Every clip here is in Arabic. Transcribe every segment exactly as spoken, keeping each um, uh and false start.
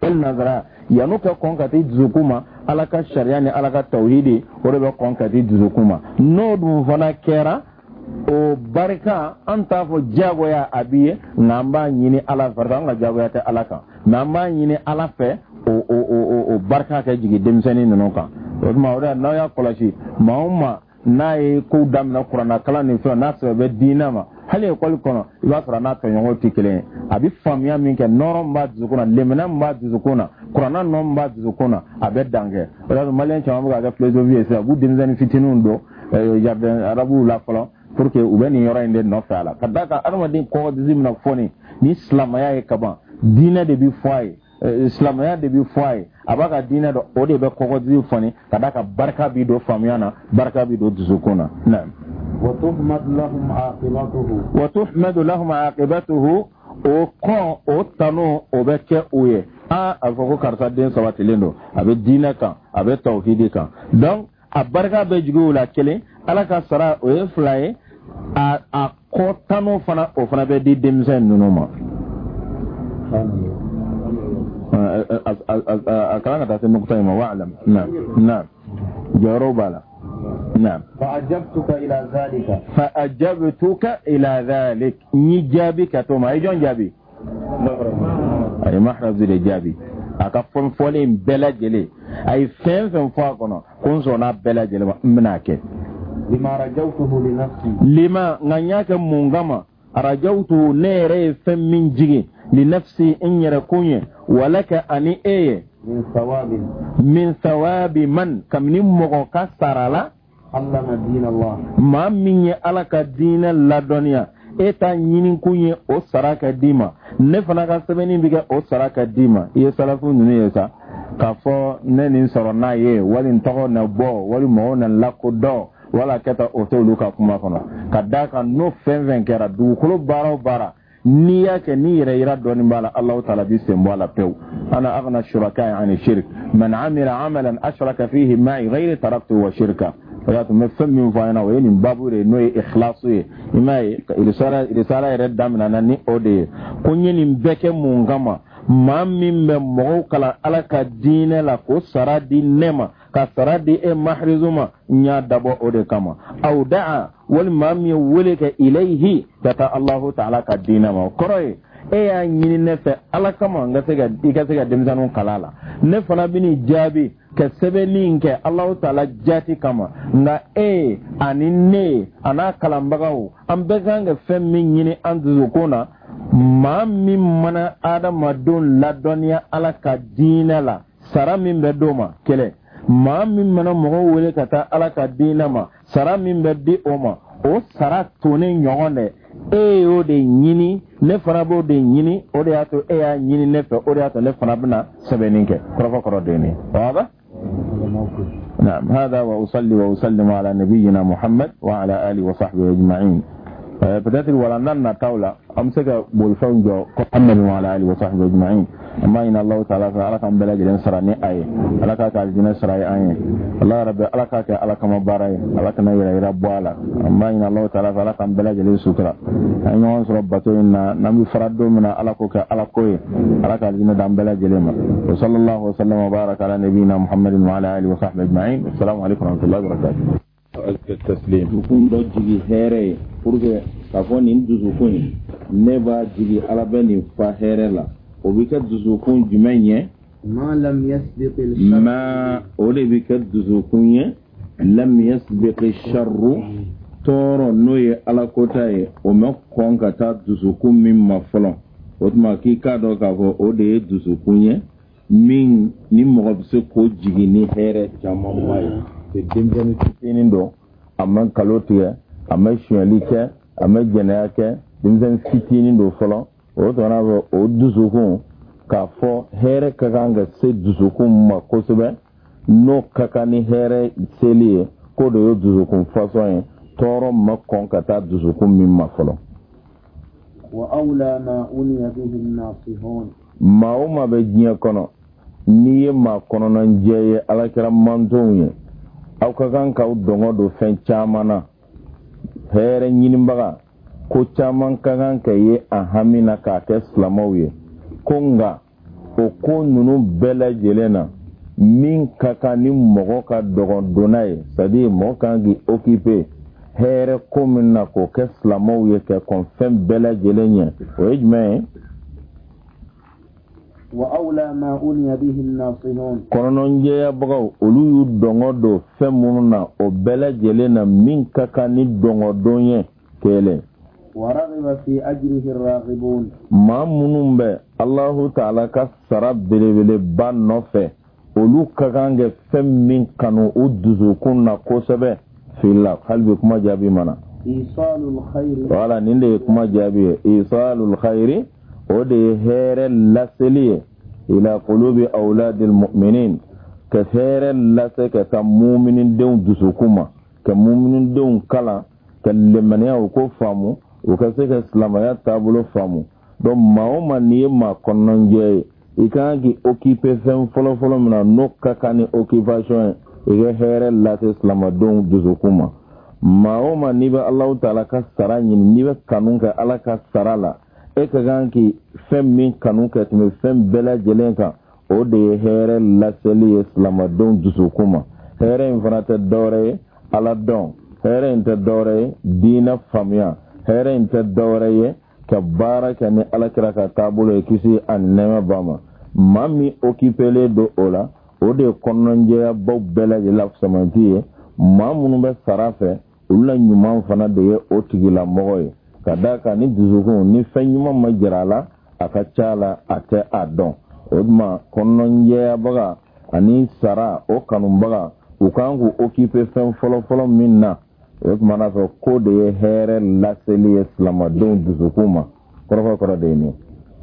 wal nazara yanu ka konkati duzukuma alaka sharia ni alaka tauhidi o be konkati duzukuma no dum fana kera o barka anta fo jagoya abiye namba nyini ala farta nga jagoya ta alaka namba nyini ala fe o o o o barka ka jigi demsani nono kan o ma wada na ya kolashi mauma nayi ko damna qur'ana kala ni so na so be dinama hali ko kono iba fara na to nyongo tikele abi famia minke noro mba zukuna lemena mba zukuna qur'ana no mba zukuna abe dange wala malen chama ga plezo vie sa bu demsani fitinundo jardin arabu la folo pour que ubeni yora inde no fala kadaka armadin ko dizim na foni ni islam ya e kaba dina de bi foi islam ya de bi foi abaka dina do ode be ko dizim foni kadaka barka bi do famiana barka bi do zukuna na wa tuhmad lahum aqibatuhu wa tuhmad lahum aqibatuhu o ko o tano o be ke uye a afoko karta den sawati lendo abe dina kan abe tauhidi kan donc a barka be jugu la kele alaka sara o e fly a a ko tano fana o fana be di demsen nunuma a kana ta sen nokta ma wa'lam na na jaro bala نعم فأجبتك إلى ذلك فأجبتك إلى ذلك نجابك توما أي جون جابي أي محرز زي جابي أكفن فولين بلا جلي أي فين فين فاقنا كنسونا بلا جلي مناك لما رجوته لنفسي لما نانياك مونغاما رجوته نيري فين من جيجي لنفسي إن يركوني ولك أني إيه من ثواب من ثواب من كمن مغوكا سرالا علم دين الله ما من يألك دين اللدنيا eta nyinin kunye o saraka dima ne fana ka sebeni biga o saraka dima ye salafu nunu yesa ka fo ne nin soro na ye wali ntogo na bo wali mo na lakodo wala keta o to luka kuma kono kadaka no fenven kera du kulo baro bara ni yake ni yere yira doni bala Allah taala bi sembo ala pew ana aghna shuraka yani shirk man amila amalan ashraka fihi ma'i ghayri taraktu wa shirka wala mafhum min fa'ina wa yin babure no ikhlasu imai ilisara ilisara redda minana ni ode kunyini mbeke mungama mammin be mo kala alaka dine la ko saradi nema ka saradi e mahrizuma nya dabo ode kama au da'a wal mammi wulika ilayhi ta Allah ta'ala ka dina ma koroy e ya nyini nefe alaka ma ngasega digasega demzanu kalala ne fana bini jabi ka sebeni nke Allah ta'ala jati kama nga e ani ne ana kalambagawo an beganga fem min nyini anzukuna ma min mana adama don la donia alaka dina la sara min be doma kele ma min mana mo wele kata alaka dina ma sara min be di oma o sara tone nyogonde e o de nyini ne fana bo de nyini o de ato e ya nyini ne fe o de ato ne fana bina sebeninke korofa koro deni waba نعم هذا وأصلي وأسلم على نبينا محمد وعلى آله وصحبه أجمعين بدأت الولندن تولى أمسك بولفون جو محمد وعلى آله وصحبه أجمعين أما إن الله تعالى فعلك أن بلاد الانسراني آية ألك كالجنة سرائي آية الله رب ألك ألك مباري ألك نير رب والا أما إن الله تعالى فعلك أن بلاد الانسكرة أن يوانس ربطو إن نمي فردو من ألكوك ألكوي ألك الجنة دام بلاد جليما وصلى الله وسلم وبارك على نبينا محمد وعلى آله وصحبه أجمعين السلام عليكم ورحمة الله وبركاته التسليم يكون دو جيجي هيري فرغة كفون ندوزوكوني نبا جيجي ألبني فهيري وبكت دزوكون جمعية ما لم يسبق الشر ما أولي بكت دزوكون لم يسبق الشر تورو نوي على كوتاي ومكون كتا دزوكون من مفلون وتما كي كادو كافو أولي دزوكون من نمغبسي كو جيني هيري جامعي تدمجاني تتينين دو أمان كالوتيا أمان شواليكا أمان جناياكا دمجاني تتينين دو فلون o tona ba o dusukun ka fo here kakanga se dusukun ma kosebe no kakani here seliye ko do yo dusukun façon toro ma konkata dusukun min ma folo wa awla ma uniya bihi an-nasihun ma o ma be jiya kono ni ma kono nan jeye alakira mantonye aw kakan ka dongo do fen chamana here nyinimbaga ko caman kagan ka ye a hamina ka kɛ silamaw ye ko nga o ko nunu bela jelena min kaka ni mogo ka dogon donaye sadi mo kangi occupé here ko min na ko ke slamo ye ke konfem bela jelenya o ejme wa awla ma unya bihi an-nasihun kono nje ya bago olu yu dongo do femuna o bela jelena min kaka ni dongo donye kele ورغب في أجره الراغبون ما منهم به الله تعالى كسر بلبل بان نفه ولو كغانج فم من كانوا أدزو كنا كوسبه في الله هل بكما جابي منا إيصال الخير ولا نندي كما جابي إيصال الخير ودي هير اللسلية إلى قلوب أولاد المؤمنين كثير اللسك كمؤمن دون دسوكما كمؤمن دون كلا كاللمنيا وكفامو ukaseka islama ya tabulo famu don maoma ni ma kononje ikangi occupé fem folo folo mina no kakani occupation ige here la islama don duzukuma maoma ni ba Allah taala ka saranyi ni ba kanunka ala ka sarala e kaganki fem min kanunka tme fem bela jelenka o de here la seli islama don duzukuma here infanata dore ala don here inte dore dina famia here inte dawraye ka baraka ni alakira ka tabulo kisi an nema bama mami occupele do ola o de kononje bo bela de laf samantiye mamunu be sarafe ulla nyuma fana de o tigila moy kadaka ni duzugo ni fenyuma majrala akachala ate adon odma kononje baga ani sara o kanumbaga ukangu occupe fen folo folo minna ek mana so ko de here laseli islama don duzukuma koroko koro de ni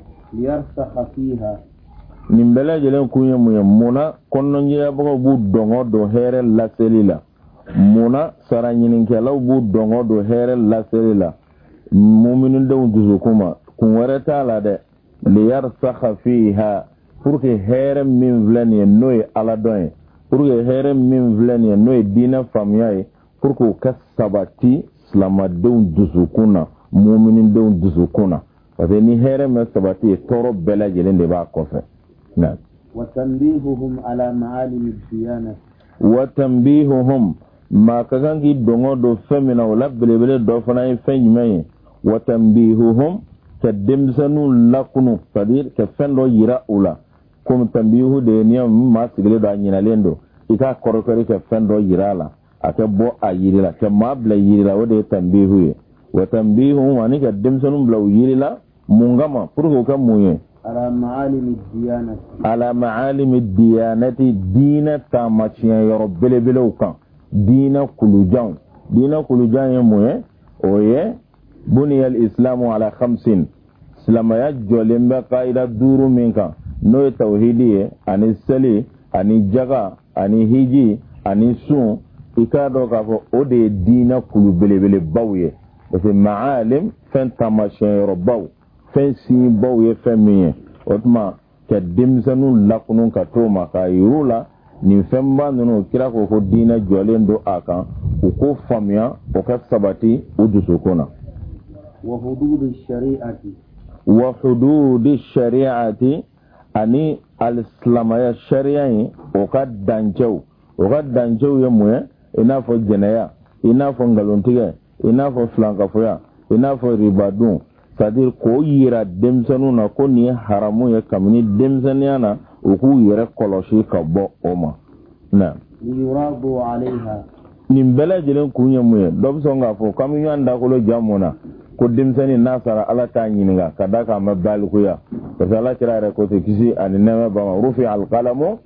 yarsaha fiha nimbele jelen kunye muye muna konno nje bago bu dongo do here laseli la muna sara nyinin kala bu dongo do here laseli la mu'minun don duzukuma kun warata la de li yarsaha fiha pour que here min vlani noy ala don pour que here min vlani noy dina famiyai pour que ka sabati slamadoun dusukuna mu'minin doun dusukuna parce que ni here me sabati toro bela jelen de ba kofe na wa tanbihuhum ala ma'alim ad-diyana wa tanbihuhum ma kagangi dongo do femina wala belebele do fana fenyime wa tanbihuhum kadimsanu lakunu c'est-à-dire que fendo yira ula comme tanbihu de niam ma sigile do anyina lendo ita korokori ke fendo yira la ate bo a yirila ke mabla yirila wode tambihu ye wa tambihu wani ka demsonum bla yirila mungama pour ko muye ala ma'alim ad-diyanati ala ma'alim ad-diyanati dina tamatiya yoro bele bele ukan dina kulujan dina kulujan ye muye oye buni al-islamu ala khamsin islamaya jolemba qaida duru minka no tawhidi ani sali ani jaga ani hiji ani sun ikado ka fo o de dina kulu belebele bawye parce que ma'alim fen tamashin robaw fen si bawye fen miye otma ka dimsanu lakunun ka to maka yurula ni fen ba nunu kira ko ko dina jolendo aka ko ko famia ko ka sabati udusukuna wa hudud ash-shari'ati wa hudud ash-shari'ati ani al-islamaya shari'ai o ka danjau o ka danjau ye muye ina fo jenaya ina fo ngalontiga ina fo flankafoya ina fo ribadun c'est-à-dire ko yira demsanu na ko ni haramu ya kamni demsaniya na ku yira koloshi ka bo oma na yuradu alaiha nin bela jelen kunya muye dobso nga fo kam yanda ko lo jamuna ko demsani nasara ala ta nyinga kadaka mabal kuya kala kirare ko te kisi an nama ba rufi al qalamu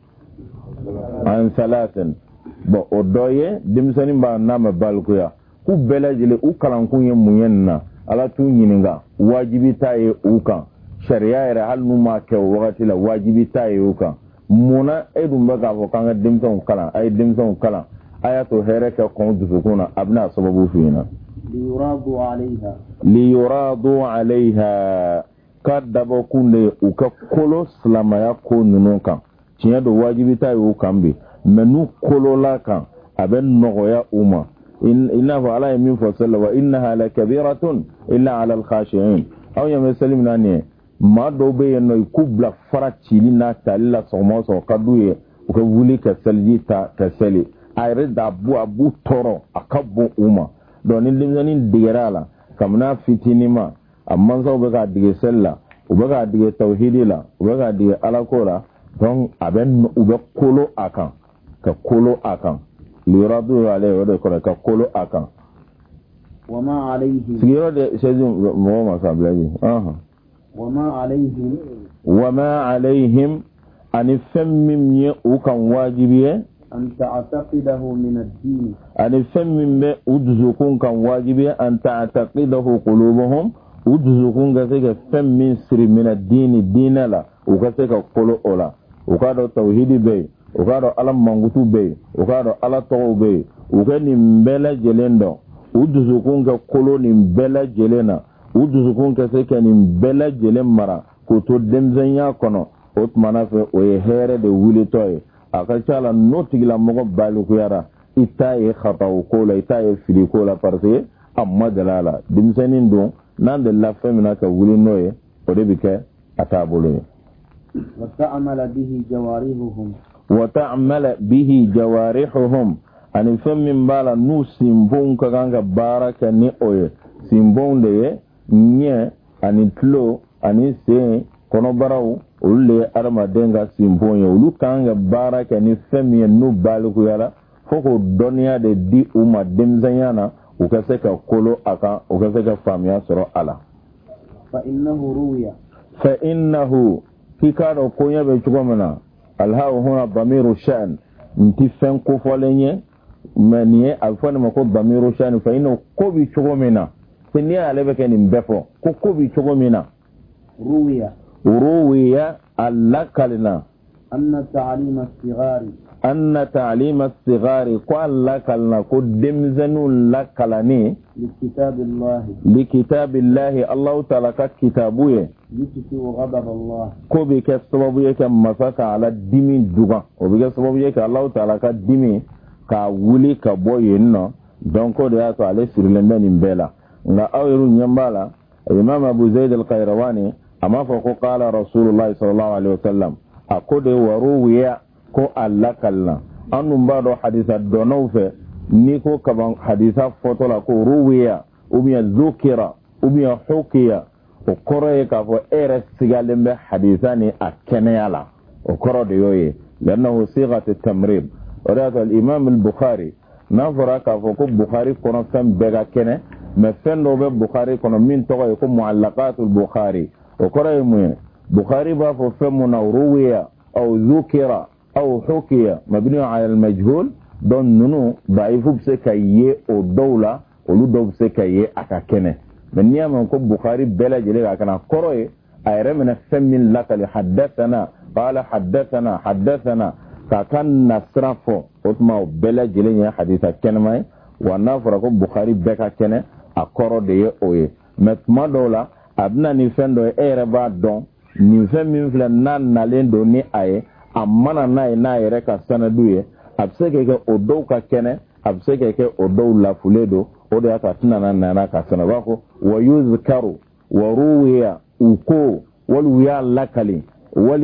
an salatin bo odoye dimsani ba nama balkuya ku belajile u kalan kunye muyenna ala tu nyininga wajibi taye ukan sharia era hal numa ke wakati la wajibi taye ukan muna edum baga fo kanga dimson kala ay dimson kala ayato hereka kon dusukuna abna sababu fina liyuradu alaiha liyuradu alaiha kadabo kunde uka kolo slamaya ko nununkan tiɲɛ do wajibi ta y'o kan bi mɛ n'u kolola kan a bɛ nɔgɔya u ma i n'a fɔ ala ye min fɔ sala wa innaha la kabiratun illa ala al-khashi'in aw ɲɛ bɛ seli min na nin ye ma do be no ikubla fara chili na talila somo so kaduye o ka wuli ka salji ta ka sali ayre da bu abu toro akabbu uma don ni limzanin digerala kamna fitinima amma so be ka dige sella o be ka dige tauhidila o be ka dige alakola don aben o be kolo akan ka kolo akan liradu alayhi wa da ka kolo akan wama alayhi sigiro de sejum mo ma sablaji aha wama alayhim wama alayhim an fammim ye ukan wajibiye an ta'taqidahu min ad-din an fammim be udzukun kan wajibiye an ta'taqidahu qulubuhum udzukun ga sega fammin siri min ad-din dinala uka sega qulu ola uka do tauhidi be uka do alam mangutu be uka do ala tawu be uka ni mbela jelendo uduzukun ga kolo ni bela jelena uduzukun ka se ka ni bela jelen mara ko to demzanya kono otmana fe o ye here de wuli toy aka chala notigila mogo balu ko yara itaye khataw ko la itaye fili ko la parce amma dalala dimsanin don nan de la femina ka wuli noye o de bike atabolo wa ta'amala bihi jawarihuhum wa ta'amala bihi jawarihuhum ani femmin bala nu simbon ka ganga baraka ni oye simbon de nye ani tlo ani se kono baraw ulle arma denga simbon ye ulu kanga baraka ni femmi nu baluku yala foko donia de di uma demzanyana ukase ka kolo aka ukase ka famia soro ala fa innahu ruya fa innahu kikado konya be chugomana alhaw huna damiru shan nti fen ko folenye maniye alfani mako damiru shani fa ino kobi chogomina kini alebe keni mbefo ko kobi chogomina ruwiya ruwiya allakalina anna ta'lima as-sighari anna ta'lima as-sighari ko allakalina ko demzanu lakalani likitabillahi likitabillahi Allah ta'ala ka kitabuye yutfi ghadab Allah ko bi ka sababu yake masaka ala dimi duga o bi ka sababu yake Allah ta'ala ka dimi ka wuli ka boyin no donc o de ya to ale sirlende ni mbela nga awiru nyambala imam abu zaid al-qayrawani ama fa ko qala rasulullah sallallahu alaihi wasallam akode waruwiya ko allakalna annum bado hadisa donawfe ni ko kaban hadisa fotola ko ruwiya ubiya zukira ubiya hukiya o koroye ka fo ere sigalembe hadisani akeneyala o koro de yoye lannahu sighat at-tamrib ورأت الإمام البخاري نظر كفوك البخاري كنا فن بغا كنه مفن لو بالبخاري كنا من تغا يكون معلقات البخاري وقرأ يمين بخاري بافو فمنا روية أو ذكر أو حكي مبني على المجهول دون ننو ضعيف بسكاية أو دولة ولو دو بسكاية أكا كنه من نيام يكون بخاري بلا جليل أكنا قرأ أيرمنا فمن لك لحدثنا قال حدثنا حدثنا kakan nasrafo otma bela jelenya haditha kenmay wa nafra ko bukhari beka kene akoro de ye oye metma dola abna ni fendo ere ba don ni fem min fla nan nalendo ni aye amana nay nay reka sanaduye abseke ke odo ka kene abseke ke odo la fuledo odo ata tinana nana ka sanabako wa yuzkaru wa ruwiya uko wal wiya lakali wali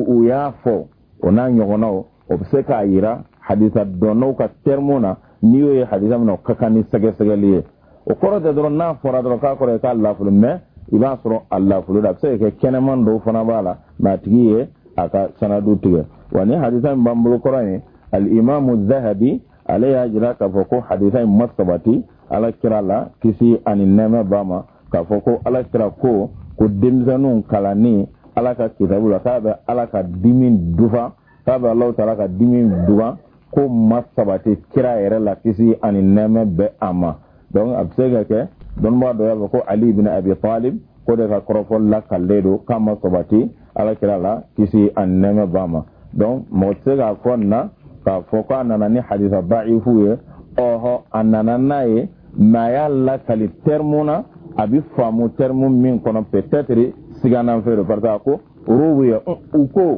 uyafo ona nyogonao obseka ayira haditha dono ka termona niyo ye haditha mno kakani sage sagaliye o koro de dron na fora dron ka kore ka Allah fulu me iba soro Allah fulu da se ke keneman do fona bala ma tigiye aka sanadu tige wani haditha mbambulo korani al imam az-zahabi alayhi ajra ka foko haditha masabati ala kirala kisi anin nema bama ka foko ala kira ko ko demzanun kalani ala ka kitabula ka be ala ka dimin dufa tabe Allah ta'ala ka dimi duwa ko masabati kira yere la kisi ani neme be ama donc absega ke don ma do yaba ko Ali ibn Abi Talib ko de ka korofol la kalledo kama sabati ala kira la kisi an neme bama donc mo tsega konna ka foka nana ni haditha da'ifu ye oho anana naye ma yalla kali termuna abi famu termu min kono peut-être sigana fere parta ko ruwiya uko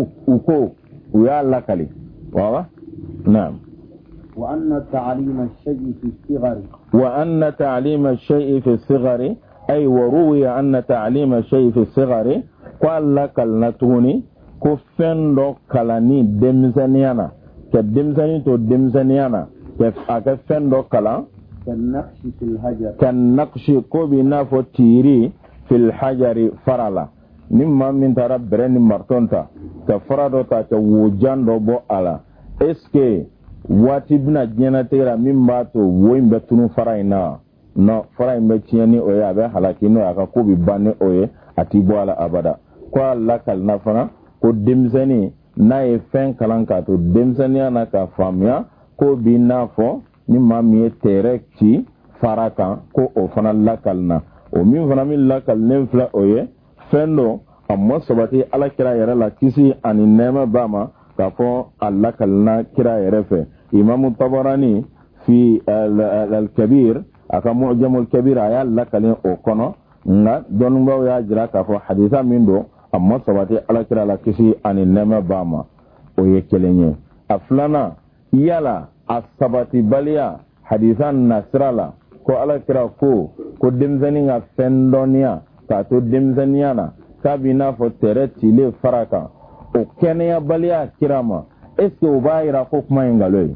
uko ويا الله كلي واضح نعم وأن تعليم الشيء في الصغر وأن تعليم الشيء في الصغر ay wa ruwiya anna ta'lima shay fi sigari ko alla kalna tuguni ko fendo kalani demzaniana ke demzani to demzaniana ke aka fendo kala كالنقش في الحجر كالنقش ko bi na fo tiri fil hajari farala nimma min tara bereni martonta ka farado ta ka wujando bo ala eske wati bina jena tera min ba to woimbe tunu faraina no faraimbe tieni o ya be halaki no aka ko bi banne oye ati bo ala abada ko alla kal nafana ko demzani na e fen kalanka to demzani ana ka famya ko bi na fo nimma mi terekti faraka ko o fana lakalna o min fana min lakal ne fla oye fendo amma sabati ala kira yare la kisi ani nema bama ka fo alla kalna kira yare fe imam tabarani fi al-kabir aka mu'jam al-kabir aya lakalin o kono nga don baw ya jira ka fo haditha min do amma sabati ala kira la kisi ani nema bama o ye kelenye aflana yala asabati baliya hadithan nasrala ko ala kira ko ko demzani nga fendonia ka to demzaniana kabina fo tere tile faraka o kenya baliya kirama eske o bayira ko kuma ingaloy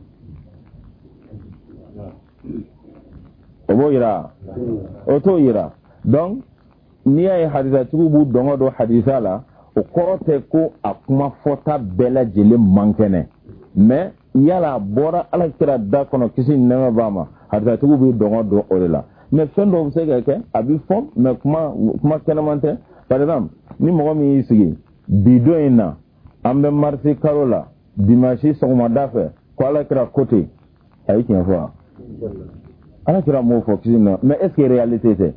o boyira o to yira donc ni ay haditha tubu dongo do hadithala o korote ko akuma fota bela jele mankene mais yala bora ala kira da kono kisi nema bama haditha tubu bi dongo do orela mais fendo bu sege ke abi fom mais kuma kuma kenamante par exemple ni mo mi yisigi bido ina ambe marti karola dimanche sogoma dafe ko ala kira côté ay kien fo ala kira mo fo kisi no mais est-ce que réalité c'est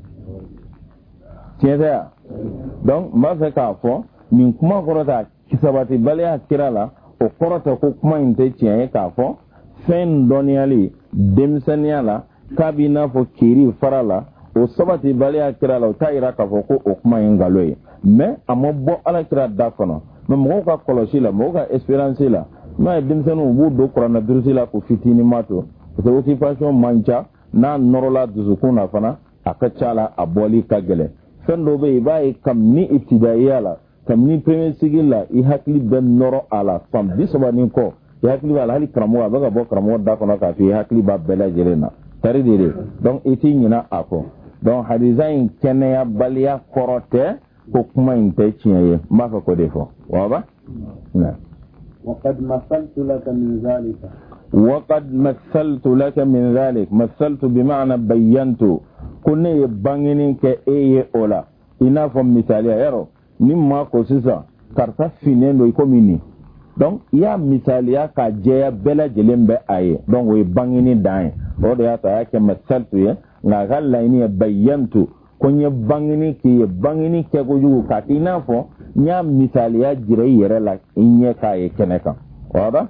tiens ça donc ma fait ka fo min kuma korota kisabati balya kirala o korota ko kuma inte tiens ka fo fen doniali demsaniala kabina fo kiri farala o sabati balya kirala o tayira ka fo ko o kuma ingaloy mais amo bo ala kira dafono mais mo ka kolosi la mo ka espérance la mais demsanu bu do korana dursi la ko fitini mato parce que occupation mancha na norola duzukuna fana akachala aboli kagele fendo be bae kam ni ibtidaiyala kam ni premier sigila i hakli ben noro ala fam bisobani ko i hakli wala hali kramo abaga bo kramo da kono ka fi hakli ba bela jelena tari dire donc iti nyina ako donc hadizain kenya balia korote ko kuma inte chiye maka ko defo waba na وقد مثلت لك من ذلك وقد مثلت لك من ذلك مثلت بمعنى بينت كن يبانين كاي اولا ina fo misaliya yaro nimma ko sisa karta finendo ikomini donc ya misaliya ka jeya bela jelembe aye donc we bangini dai o de ata yake masaltu ye nga galla ini bayantu konye bangini ki bangini ke go yugo ka ina fo nya misaliya jire yere la inye ka ye keneka wada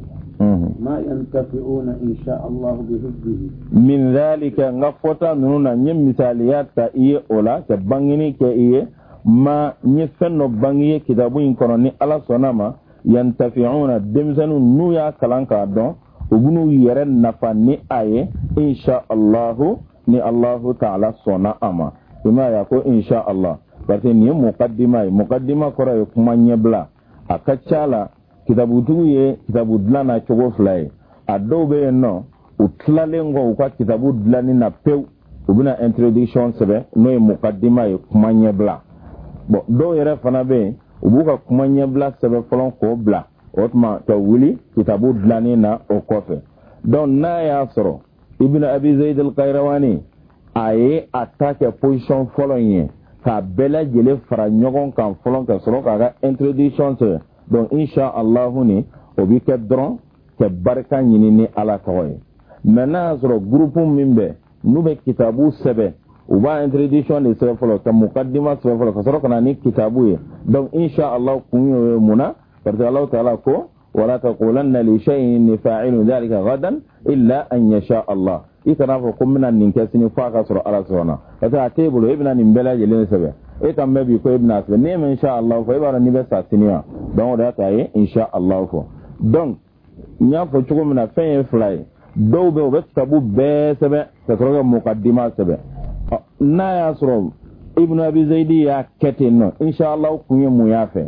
ما ينتفعون إن شاء الله بحفظه من ذلك غفوتا نونا نيم مثاليات كا إيه أولا كبانيني كا إيه ما نفنو بانيه كتابين كروني على صنما ينتفعون دمزنو نويا كلانكا دون وبنو يرن نفاني آيه إن شاء الله ني الله تعالى صنع أما إما يقول إن شاء الله بس ني مقدمة مقدمة كرا يكمان يبلا أكتشالا kitabu tuye kitabu dlana chogo fly adobe no utlalengo kwa kitabu dlani na peu ubuna introduction sebe no e mukaddima e kumanya bla bo do yere fana be ubuka kumanya bla sebe folon ko bla otma to wuli kitabu dlani na okofe don na ya soro ibn abi zaid al-qayrawani aye attaque position folon ka bela jele fara nyogon kan folon ka soro ka introduction sebe donc insha Allah ni obi ke dron ke barka nyini ni ala toy maintenant sur groupe mimbe nube kitabu sebe uba introduction de sebe folo ke mukaddima sebe folo kasoro kana ni kitabu ye donc insha Allah kunyo muna parce Allah taala ko wala taqulanna li shay'in fa'ilu dhalika gadan illa an yasha Allah ikana fo kumna ninke sini fa kasoro ala sona ata table ibna nimbela jele sebe e kam mebi ko ibn asbe ne men insha Allah fo ibara ni be sa tinia donc da taye insha Allah fo donc nya fo chugo mina fen fly do be o be tabu be sebe ka kroga mukaddima sebe na ya soro ibnu abi zaidi ya keteno insha Allah kunye mu yafe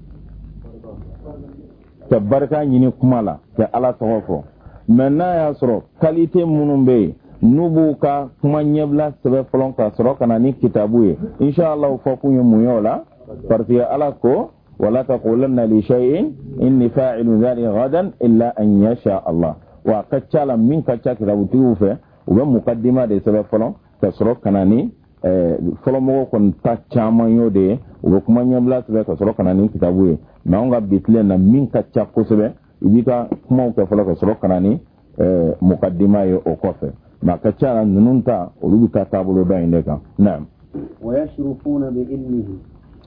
ta barka nyini kumala ta ala tawafo menna ya soro kalite munumbe nubuka kuma nyebla sebe folon ka soro kana ni kitabu ye insha Allah fo kunye mu yola parce ala ko wala taqulanna li shay'in inni fa'ilu dhalika ghadan illa an yasha Allah wa kachala min kacha kitabu tufe ube mukaddima de sebe folon ta soro kana ni folo mo kon ta chama yode ube kuma nyebla sebe ka soro kana ni kitabu ye na nga bitle na min kacha ko sebe ibika kuma ko folo ka soro kana ni mukaddima yo o kofe ma kacha nununta ulubi ka tabulo da indeka naam wa yashrufuna bi ilmihi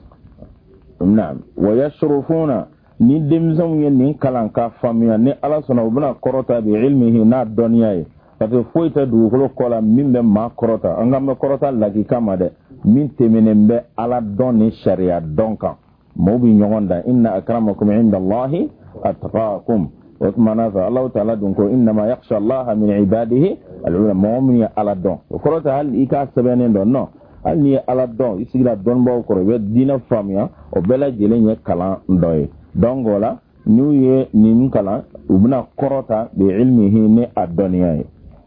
naam wa yashrufuna ni demzam yen ni kalanka famiya ni ala sona ubna korota bi ilmihi na doniya parce foita du ko kola mimbe ma korota angam korota lagi kama de min temenembe ala doni sharia donka mobi nyogonda inna akramakum inda allahi atqakum wa manaza allah ta'ala dunko inna ma yakhsha allah min ibadihi al-ulama mu'mini ala don korota hal ika sebenen don no hal ni ala don isigira don bo ko be dina famia o bela jelenye kala ndoy dongola niye nin kala ubna korota bi ilmihi ni ad-dunya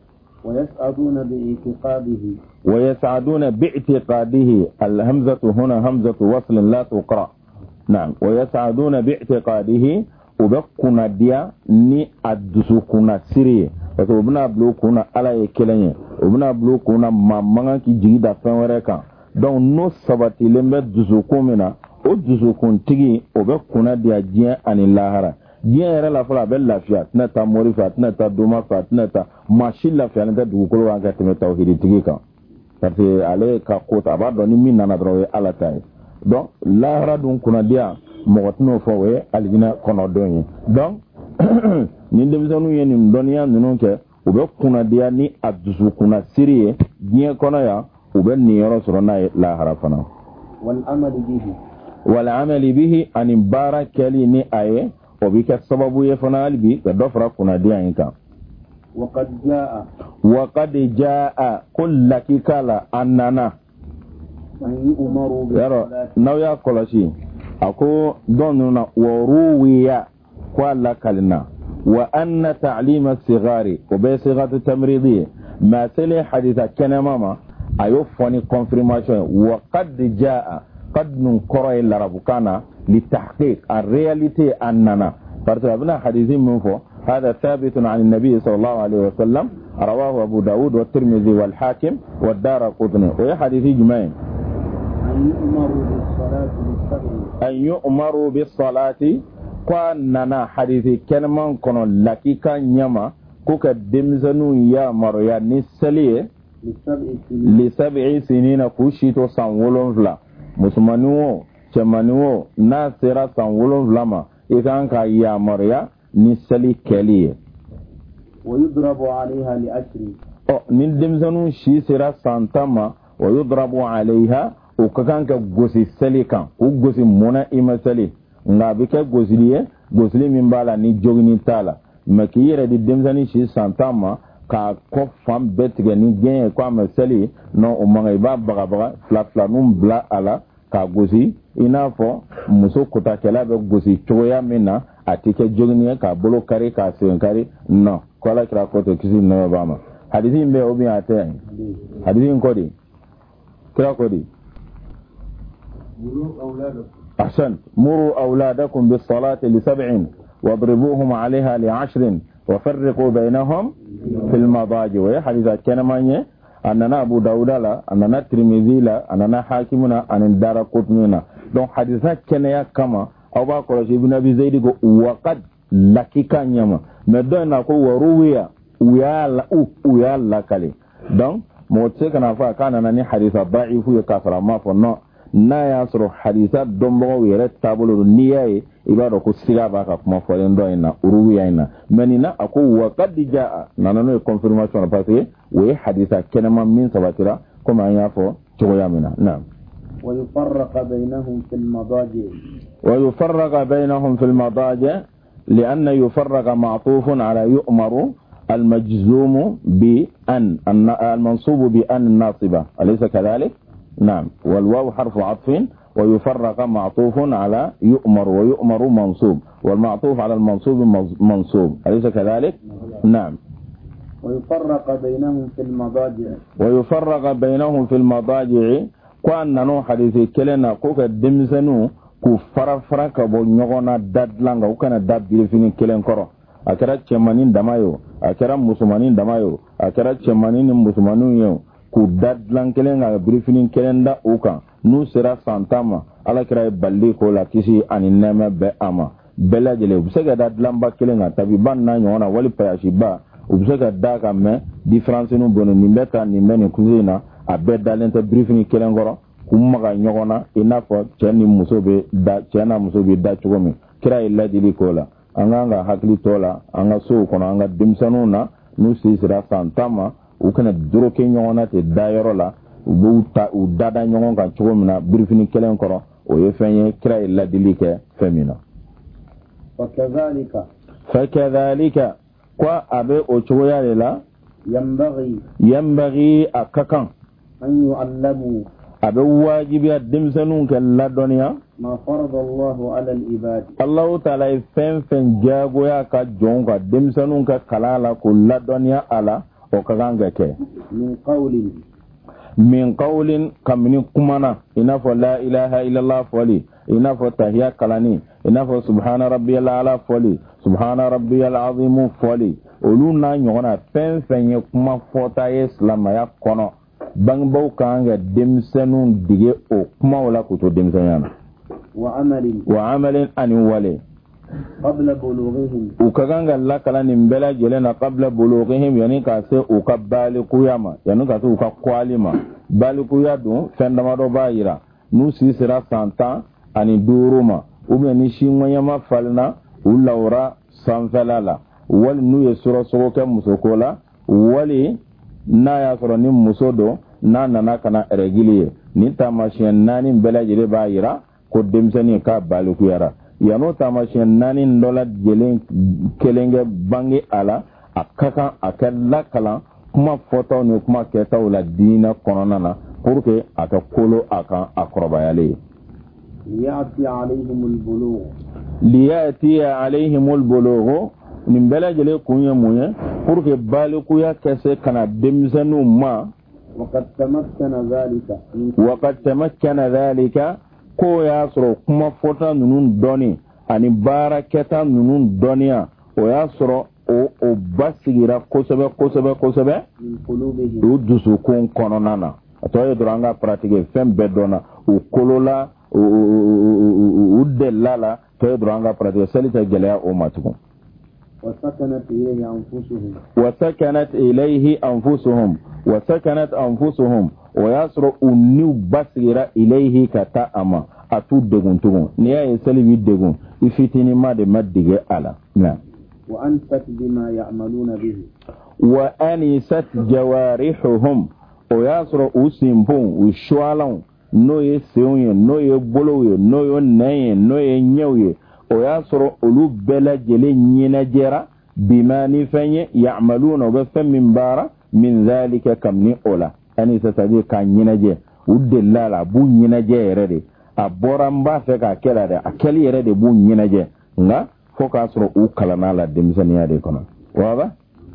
ويسعدون باعتقاده ويسعدون باعتقاده الهمزة هنا همزة وصل لا تقرأ نعم ويسعدون باعتقاده وبكنا ديا ني أدسوكنا سيري وبنا بلوكنا على يكلني وبنا بلوكنا ماما كي جيدا فنوريكا دون نو سباتي لمبه دسوكومنا o dusukun tigi o be kuna dia diɲɛ ani lahara diɲɛ yɛrɛ la fɔlɔ a bɛ lafiya tɛna taa mori fɛ a tɛna taa doma fɛ a tɛna taa maa si lafiya ni tɛ dugukolo kan ka tɛmɛ tawhidi tigi kan parce que ale ka ko a b'a dɔn ni min nana dɔrɔn o ye ala ta ye donc lahara dun kunnadiya mɔgɔ tɛn'o fɔ o ye alijinɛ kɔnɔdon ye donc ni denmisɛnninw ye nin dɔnniya ninnu kɛ u bɛ kunnadiya ni a dusukunna siri ye diɲɛ kɔnɔ yan u bɛ nin yɔrɔ sɔrɔ n'a ye lahara fana والعمل به والعمل به أن بارك لي ني آية وبك السبب يفنال بي كدفر كنا ديانك وقد جاء وقد جاء كل لك كلا أننا أن يؤمروا بالصلاة نو يا كلاشي أكو دوننا ورويا قال كلنا وأن تعليم الصغار وبصيغة التمريضية ما سلي حديث كان ماما أيوفني confirmation وقد جاء قد ننكره لربكانا للتحقيق الرياليتي أننا فارتبنا حديثين من فوق هذا ثابت عن النبي صلى الله عليه وسلم رواه أبو داود والترمذي والحاكم والدار قطني وهي حديثي جمعين أن يؤمروا بالصلاة بالسبع أن يؤمروا بالصلاة قاننا حديثي كلمة كنو لكيكا نيما كوكا دمزنو يا مريا نسليه لسبع سنين كوشيتو سانولون فلا مسلمانو چمانو ناصرا سانولون فلا إذن كا يا مريا نسلي كليه ويضرب عليها لأشر أو ندمزنو شيسرا سانتما ويضرب عليها وكان كغوسي سليكا وغوسي مونا إما سلي ngabike gosiliye gosili min bala ni jogni tala makiyere di demzani shi santama ka ko fam betige ni gen ko amsali no o mangay ba baga baga fla fla num bla ala ka gosi ina fo muso kota kala be gosi choya mena atike jogni ka bolo kare ka sen kare no ko la kra ko to kisi no ba ma hadithi mbe obi ate hadithi ko di kra ko di أحسن مروا أولادكم بالصلاة لسبع واضربوهم عليها لعشر وفرقوا بينهم في المضاجع وهي حديثة كنمانية أننا أبو داود لا أننا ترمذي لا أننا حاكمنا أن الدار قطننا دون حديثة كنيا كما أو باقول شيء ابن أبي زيد وقد لكيكا نيما مدون نقول ورويا ويا ويا لكالي دون موتسكنا فكان أنني حديثة ضعيف يكسر ما فنو na ya soro hadisa dombo yere tabulu niyaye ibado ko siga baka kuma folen do ina uruwi ina menina ako waqad jaa nanano confirmation parce que we hadisa kenema min sabatira kuma ya fo to yamina na wa yufarraqa bainahum fil madaji wa yufarraqa bainahum fil madaji لأن يفرق معطوف على يؤمر المجزوم بأن المنصوب بأن الناصبة أليس كذلك نعم والواو حرف عطف ويفرق معطوف على يؤمر ويؤمر منصوب والمعطوف على المنصوب منصوب أليس كذلك؟ نعم ويفرق بينهم في المضاجع ويفرق بينهم في المضاجع كأن نو حديث كلنا كوك دمسنو ku fara fara ka bo nyogona dadlanga u kana dabbi fini kelen koro akara chemanin damayo akara musumanin damayo akara chemanin musumanun yo ku dadlan kelen ga briefing kelen da uka nu sera santama ala kira balli ko la kisi aninema be ama bela jele ubsega dadlan ba kelen ga tabi banna nyona wali payashi ba ubsega daga me difference nu bono nimbeta nimeni kuzina abeda lente briefing kelen koro kumaga nyogona inafo cheni musobe da chena musobe da chugomi kira illa dili kola anganga hakli tola anga so kono anga dimsanuna nu sisira santama ukana duro ke nyogona te dayorola ubuta udada nyogonga chugomina birfini kelen koro o yefenye kira illa dili ke femina fakadhalika fakadhalika kwa abe o chugoya lela yambaghi yambaghi akakan an yu'allamu abe wajibi a dimsanun ke ladoniya ma farada Allah ala al-ibad Allah ta'ala fen fen jagoya ka jonga dimsanun ka kalala ko ladoniya ala o kaganga ke min qawlin min qawlin kamini kumana inafo la ilaha illa Allah fali inafo tahiyya kalani inafo subhana rabbiyal ala fali subhana rabbiyal azim fali oluna nyona fen fen ye kuma fota islam ya kono bangbaw kanga demsanun dige o kuma wala kuto demsanyana wa amalin wa amalin ani wale qabla bulughihim ukaganga lakala ni mbela jelena qabla bulughihim yani ka se ukabali kuyama yani ka se ukakwalima bali kuyadu fendama do bayira nu sisira santa ani duruma ube ni shingwanyama falna ulawra sanfalala wal nu yesura sokoke musokola wali na ya sɔrɔ ni muso do na nana kana regiliye ni tamasiyɛn naani bɛɛ lajɛlen b'a yira ko denmisɛnnin k'a balikuyara yan'o tamasiyɛn naani dɔ la jɛlen kelen kɛ bange a la a ka kan a kɛ lakalan kuma fɔtaw ni kuma kɛtaw la diinɛ kɔnɔna na pour que a ka kolo a kan a kɔrɔbayalen ye. liyati alayhimul bulugh liyati alayhimul bulugh nin bɛɛ lajɛlen kun ye mun ye pour que balikuya kɛse kana denmisɛnninw ma waqad tamakkana dhalika waqad tamakkana dhalika ko y'a sɔrɔ kuma fɔta ninnu dɔnni ani baara kɛta ninnu dɔnniya o y'a sɔrɔ o o basigira kosɛbɛ kosɛbɛ kosɛbɛ o dusukun kɔnɔna na a tɔ ye dɔrɔn an ka pratique fɛn bɛɛ dɔnna u kolola u delila la tɔ ye dɔrɔn an ka pratique seli tɛ gɛlɛya o ma tugun. وسكنت إليه أنفسهم وسكنت إليه أنفسهم وسكنت أنفسهم ويسر أنيو بسيرة إليه كتا أما أتو دقون تقون نيا يسلي دقون يفتني ما دي مدقى على نعم وأنست بما يعملون به وأنست جوارحهم ويسر أسنبون وشوالون no ye seunye no ye boloye no ye neye no ye nyewye o y'a sɔrɔ olu bɛɛ lajɛlen ɲɛnajɛra bima ni fɛn ye ya'maluna u bɛ fɛn min baara min zalika kamni o la ani c'est-à-dire ka ɲɛnajɛ u delila la a b'u ɲɛnajɛ yɛrɛ de a bɔra n b'a fɛ k'a kɛ la dɛ a kɛli yɛrɛ de b'u ɲɛnajɛ nka fo k'a sɔrɔ u kalanna la denmisɛnniya de kɔnɔ waba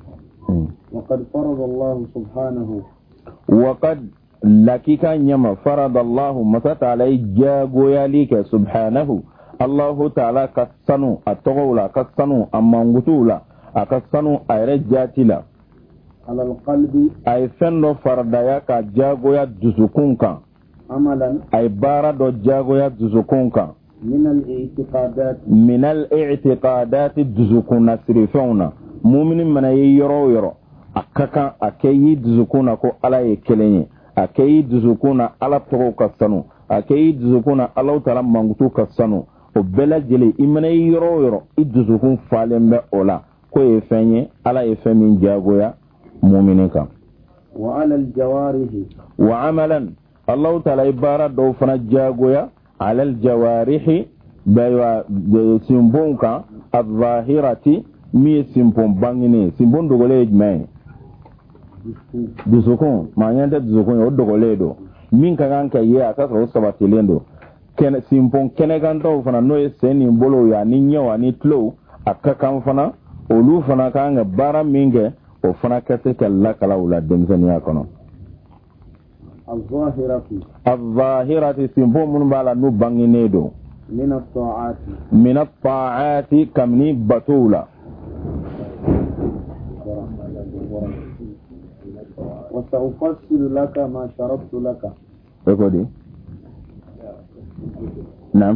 وقد فرض الله سبحانه وقد lakika ɲama faradallahu masata alai jagoyali kɛ subhanahu Allahu ta'ala ka sanu a tɔgɔw la a ka sanu a mangutuw la a ka sanu a yɛrɛ jaati la alal qalbi a ye fɛn dɔ faradaya ka jagoya dusukun kan amalan a ye baara dɔ jagoya dusukun kan minal i'tiqadat minal i'tiqadat dusukun na sirifɛnw na mumini mana ye yɔrɔ o yɔrɔ a ka kan a kɛ yi dusukun na ko ala ye kelen ye a kɛ yi dusukun na ala tɔgɔw ka sanu a kɛ yi dusukun na Allahu ta'ala mangutu ka sanu o bɛɛ lajɛlen i mana ye yɔrɔ o yɔrɔ i dusukun falen bɛ o la ko ye fɛn ye ala ye fɛn min jagoya mumini kan wa ala al-jawarihi wa amalan Allahu ta'ala ye baara dɔw fana jagoya ala al-jawarihi bɛɛ sinbon kan al-zahirati min ye sinbon bangini sinbon dogolen ye jumɛn ye dusukun maa ɲɛ tɛ dusukun ye o dogolen don min ka kan ka ye aka so sabatilendo ken simpon kenegan to fana no seni bolo ya ni nyawa ni tlo aka kan fana olu fana kan ga bara minge o fana kete kala kala wala demzania kono الظاهرة الظاهرة simpon mun bala no banginedo من الطاعات من الطاعات كمني بطولة وسأفصل لك ما شرطت لك يقولي نعم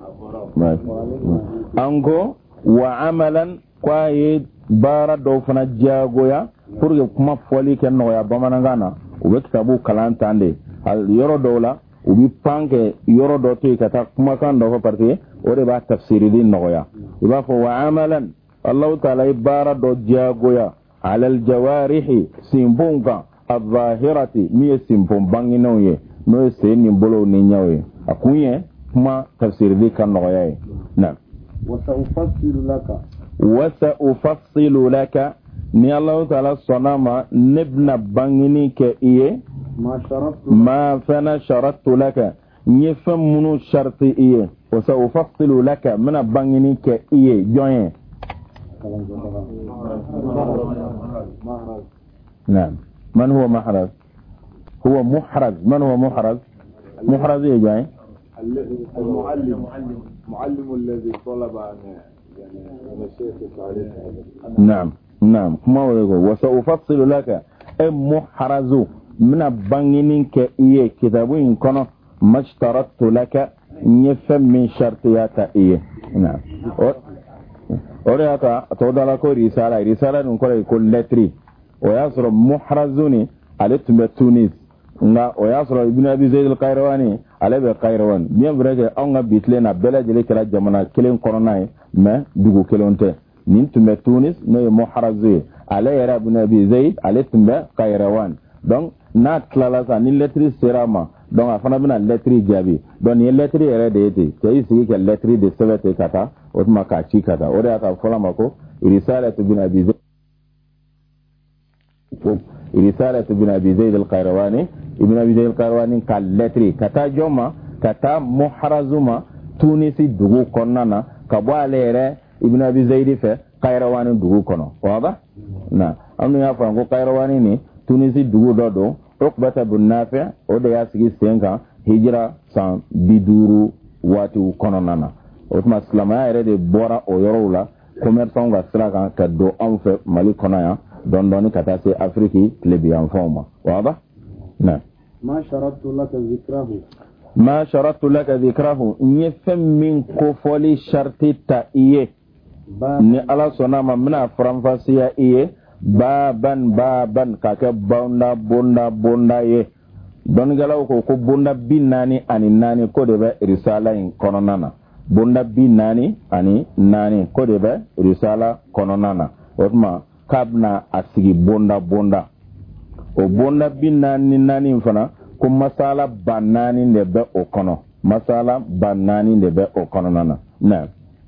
أنكو وعملا كواي بارا دوفنا جاغويا فرق كما فولي كنويا بمانغانا وبكتابو كلام تاندي هل يرو دولا ubi panke yoro do to ikata kuma kan do parti o de ba tafsiri din noya iba fo wa amalan Allah ta'ala ibara do jagoya ala al jawarih simbunga adh-dhahirati mi simbon banginoye no se ni bolo ni nyawe akunye kuma tafsiri din kan noya na wa sa'ufassilu laka wa sa'ufassilu laka ni Allah ta'ala sonama nibna bangini ke iye ما شرطت ما فانا شرطت لك يفهم منو شرطي إيه وسأفصل لك من بانينيك إيه جوين نعم من هو محرز هو محرز من هو محرز محرز إيه جوين المعلم معلم الذي طلب عن يعني من الشيخ عليه نعم نعم ما هو يقول وسأفصل لك محرز من بانينك إيه كتابو إن كنا ما اشترطت لك يفهم من شرطيات إيه نعم أورياتا تودالا كو رسالة رسالة نقول يقول لتري ويصر محرزوني على تونس nga o yasro ibn abi zaid al-qayrawani ale be qayrawan bien vrai que on a bitlé na bela jele kala jamana kelen corona mais dugu kelonte nin tumbe tunis no muharazi ale era ibn abi zaid ale tumbe qayrawan donc na tlala sa ni lettre serama donc afana bina lettre jabi donc ni lettre ere de ete tay sigi ke lettre de sevete kata otma ka chi kata ore aka fola mako risalatu ibn abi zaid risalatu ibn abi zaid al-qayrawani ibn abi zaid al-qayrawani ka lettre kata joma kata muhrazuma tunisi dugu konnana ka boalere ibn abi zaid fe qayrawani dugu kono waba na amnu ya fa ko qayrawani ni tunisi dugu dodo ukbata bin nafi o da ya sigi senka hijira san biduru watu kononana otma islama ya de bora o yorula commerçant ga sraka ka do anfe mali konaya don don kata se afriki libian foma waba na ما شرطت لك ذكره ما شرطت لك ذكره يفهم من كفولي شرطي تا إيه ni ala sonama mina franfasiya iye baban baban kake bonda bonda bonda ye don galaw ko ko bonda binani ani nani ko de be risala in kononana bonda binani ani nani ko de be risala kononana otma kabna asigi bonda bonda o bonda binani nani fana ko masala banani de be o kono masala banani de be o kononana na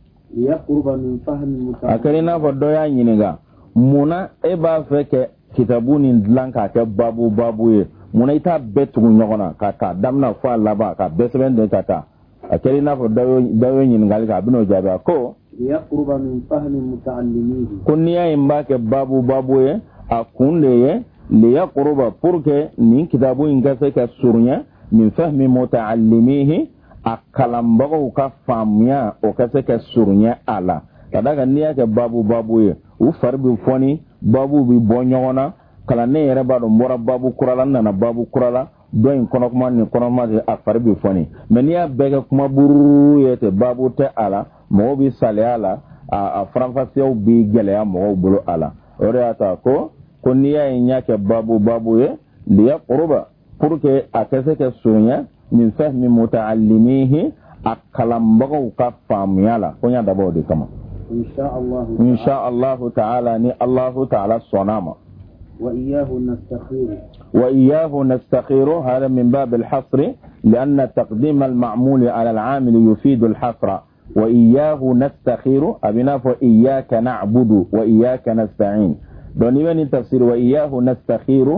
يقرب من فهم متعلم akarina fo doya nyiniga muna e ba feke kitabuni ndlanka ke babu babu ye muna ita betugu nyogona ka ka damna fo laba ka besben de kata akarina fo dayo dayo nyiniga ka bino jabe ko يقرب من فهم متعلميه kunniya imba ke babu babu ye akunle ye li yaqruba purke ni kitabu ingase ka surnya min fahmi mutaallimihi akalambago ka famya o ka se ka surnya ala kadaga niya ke babu babu ye u farbi foni babu bi bonyona kala ne yere ba do mora babu kurala na babu kurala do in kono kuma ni kono ma a farbi foni meniya bega kuma buru yete babu te ala mo bi sale ala a franfasiyo bi gele mo bulu ala ore ata ko ko niya nya ke babu babu ye liya qurba purke akase ke surnya min fahmi mutaallimihi akalambago ka famyala kunya dabo de kama insha Allah insha Allah ta'ala ni Allah ta'ala sonama wa iyyahu nastakhiru wa iyyahu nastakhiru hada min bab al-hasr لأن تقديم المعمول على العامل يفيد الحصر وإياه نستخير أبنا فإياك نعبد وإياك نستعين دوني من التفسير وإياه نستخير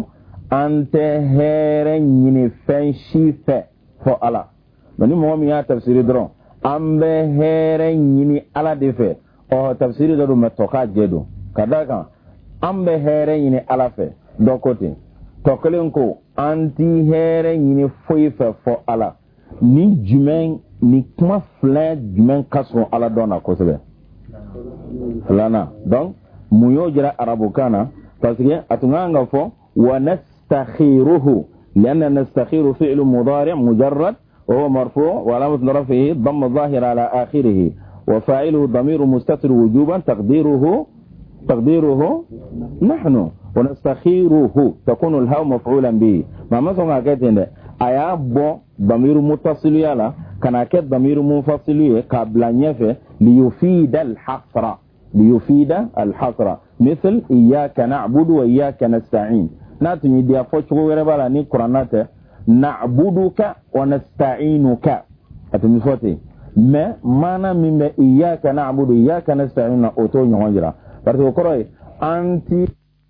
ante here nyini fen shife fo ala mani mo mi ya tafsiri dron ambe here nyini ala defe o tafsiri do metoka jedo kadaka ambe here nyini ala fe dokote tokelenko anti here nyini foife fo ala ni jumen ni kuma fla jumen kaso ala dona ko sebe lana donc muyo jira arabu kana parce que atunganga fo wa nastakhiruhu لأن نستخير فعل مضارع مجرد وهو مرفوع وعلامة رفعه ضم الظاهر على آخره وفاعله ضمير مستتر وجوبا تقديره تقديره نحن ونستخيره تكون الهاء مفعولا به ما مثلا كاتين أيابو ضمير متصل يلا كان كات ضمير منفصل قبل نفي ليفيد الحصر ليفيد الحصر مثل إياك نعبد وإياك نستعين ناتني دي أفوشكو وربالا ني قرانات نعبدك ونستعينك أتمسوتي ما مانا مما إياك نعبد إياك نستعين أوتو نيونجرا بارتو كروي أنتي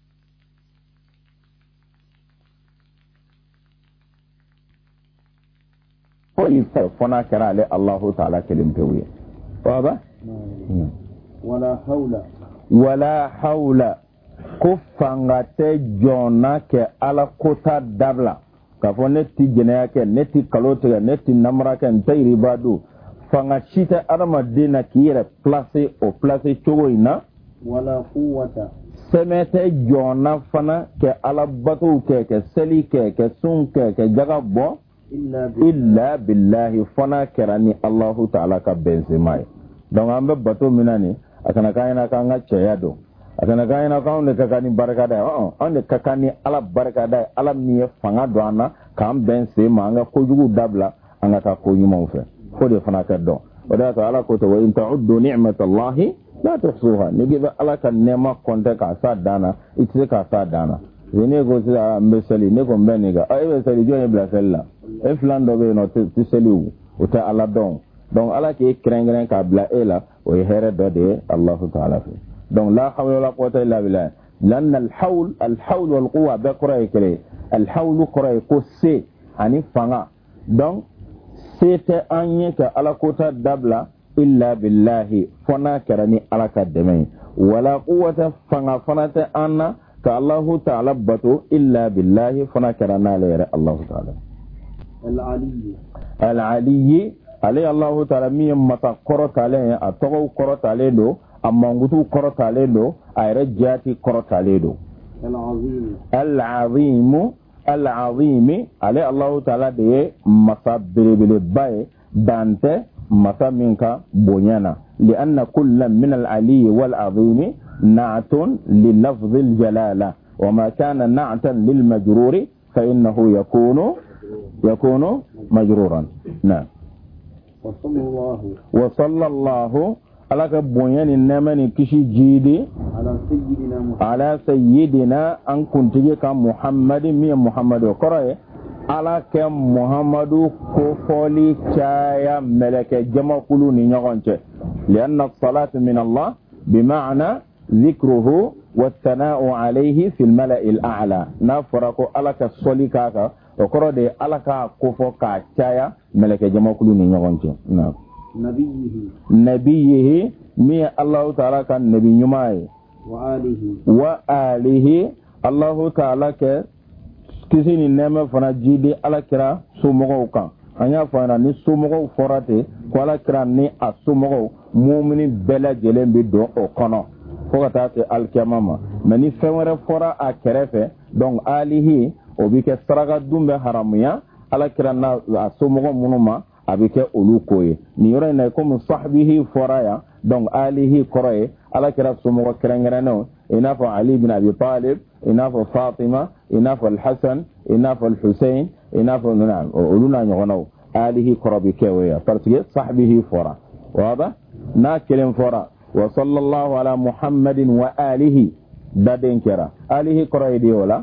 فنا كرا لي الله تعالى كلمته واضح ولا حول ولا حول كفانغاتي جوناك على كوتا دابلا كفو نتي جناك نتي كالوتك نتي نمراك نتي ربادو فانغاشيتا أرما دينا كيرا بلاسي أو بلاسي چوينا ولا قوة سميتي جونا فنا كألا بطو كي كسلي كي كسون كي كجغبو إلا بالله فنا كراني الله تعالى كبنزماي دون أمبا بطو مناني أكنا كاينا كانا چيادو أكنا كاينا كانا كاكاني بركة داي أنا كاكاني على بركة داي على مية فنا دوانا كام بنزما أنغا كوجو دابلا أنغا كاكوني موفي خودي فنا كدو ودا تعالى كوتا وإن تعدوا نعمة الله لا تحصوها نجيب على كنما كونتك أساد دانا إتسك أساد دانا zene ko sila mbesali ne ko mbeniga ay mbesali joni bla sella e flando be no ti seliu uta ala don donc ala ke krengren ka bla ela o here do de Allah ta'ala fi donc la hawla wala quwwata illa billah lan al hawl al hawl wal quwwa be qray kele al hawl qray ko se ani fanga donc c'était anye ka ala kota dabla illa billahi fona karani ala ka deme wala quwwata fanga fanata anna الله تعالى بطو إلا بالله فنكرنا ليرى الله تعالى العلي العلي علي الله تعالى مية متا قرط عليه أتغو قرط عليه دو أما نغتو قرط عليه دو أيرجاتي قرط عليه دو العظيم العظيم العظيم علي الله تعالى دي متا بريبلي باي دانته متا منك بنيانا لأن كل من العلي والعظيم نعت للفظ الجلالة وما كان نعتا للمجرور فإنه يكون يكون مجرورا نعم وصلى الله وصلى الله على كبوين النمن كشي جيدي على سيدنا محمد على سيدنا أن كنت محمد مي محمد وقرأ على كم محمد كفولي شايا ملك جمع قلوني نغنش لأن الصلاة من الله بمعنى ذكره والثناء عليه في الملأ الأعلى نفرق ألك الصليكاك وقرأ دي ألك كفو كاكايا ملك جمع كلوني نغنش نعم نبيه نبيه مي الله تعالى كان نبي نماي وآله وآله الله تعالى كسيني نعمة فنجيدي على كرا سمغوكا أنيا فانا ني سمغو فراتي كوالا كرا ني أسمغو مؤمن بلا جلن بدو أو كنو فوقتا في الكمامة مني فمر فرا أكرفة دون آله وبيك سرقة دون بحراميا على كرا نا أسمغو منوما أبيك أولوكوي نيورا نيكم صحبه فرايا دون آله كروي على كرا سمغو كرنغرانو إنافو علي بن أبي طالب إنافو فاطمة إنافو الحسن إنافو الحسين إنافو نعم أولونا نغنو آله كربي كويا فرسي صحبه فرا واضح نا كلم فرا وصلى الله على محمد وآله دادين كرا آله كروي ديولا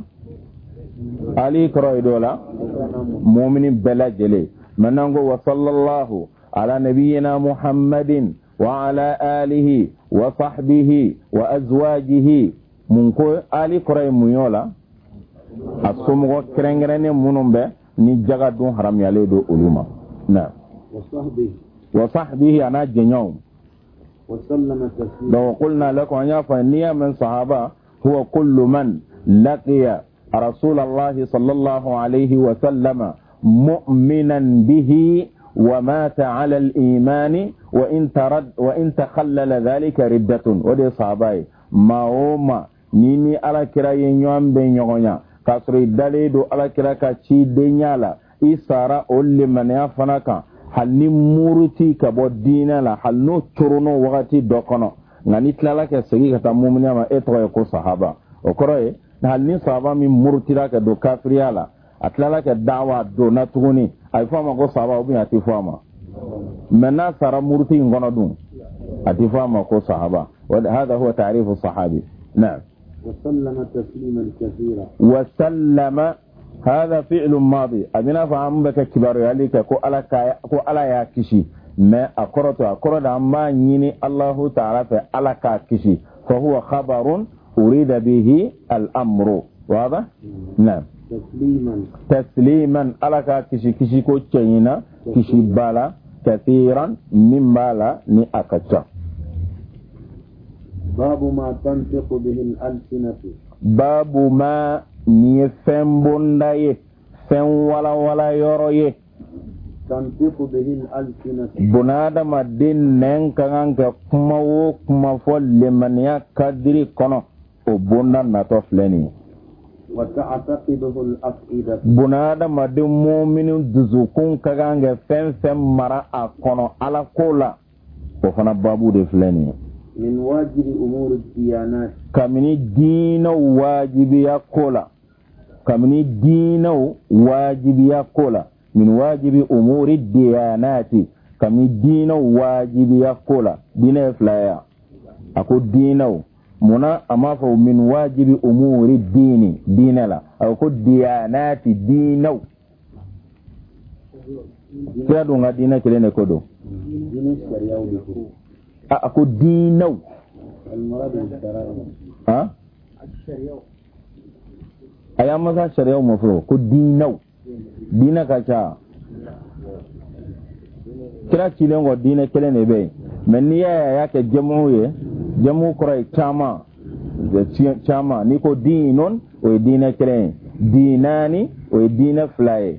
آله كروي ديولا مؤمن بلا جلي منانغو وصلى الله على نبينا محمد وعلى آله وصحبه وأزواجه منكو آلي كرأي ميولا asomgo kerengrene munumbe ni jaga dun haram yale do uluma na وصحبه وصحبه انا جنيو وسلم تسليما. لو قلنا لكم يا فنيا من صحابه هو كل من لقي رسول الله صلى الله عليه وسلم مؤمنا به ومات على الإيمان وإن ترد وإن تخلل ذلك ردة. ودي صحابي ما هما نيني على كراي نيوان بينيوغنيا كسر دليل على كراكا تشي دينيالا إسارة أولي من يفنكا هل نمورتي كبو دينا لا هل نو ترونو وغتي دوكونو ngani tlala ke segi kata mu'mina ma etro ko sahaba o koroye hal ni sahaba mi murtira ka do kafriyala atlala ke dawa do na tuguni ay fama ko sahaba obi ati fama mena sara murti ngono dum ati fama ko sahaba wa hada huwa ta'rif as-sahabi na'am وسلم تسليما كثيرا. وسلم هذا فعل ماضي أبنا فهم بك كبار يالك كو على كا كو على يا كشي ما أقرأت أقرأ عما يني الله تعالى على كا كشي فهو خبر أريد به الأمر واضح؟ نعم. تسليما تسليما على كا كشي كشي كو تشينا كشي بالا كثيرا من بالا ني أكتر. باب ما تنطق به الألسنة. باب ما ni fen bonda ye fen wala wala yoro ye tantiqu bihi al-alsinat bunada madin nen kan ka kuma wo kuma fo liman ya kadri kono o bonda na to fleni wa ta'taqiduhu al-afida bunada madin mu'minin duzukun kan ga fen fen mara a kono ala kola o fana babu de fleni min wajibi umur ad-diyanat kamini dina wajibi ya kola kamini dinaw wajibiya kola min wajibi umuri diyanati kamini dinaw wajibiya kola dina flaya ako dinaw muna amafa min wajibi umuri dini dinala ako diyanati dinaw kado nga dina kelene kodo dina sharia uliko ako dinaw al-murad al-sharia ha al-sharia aya masa shari'a mafro ko dinau dina ka cha kira chilen go dina kele ne be men ya ya ke jamu ye jamu kurai chama de chama ni ko dinon o dina kele dinani o dina fly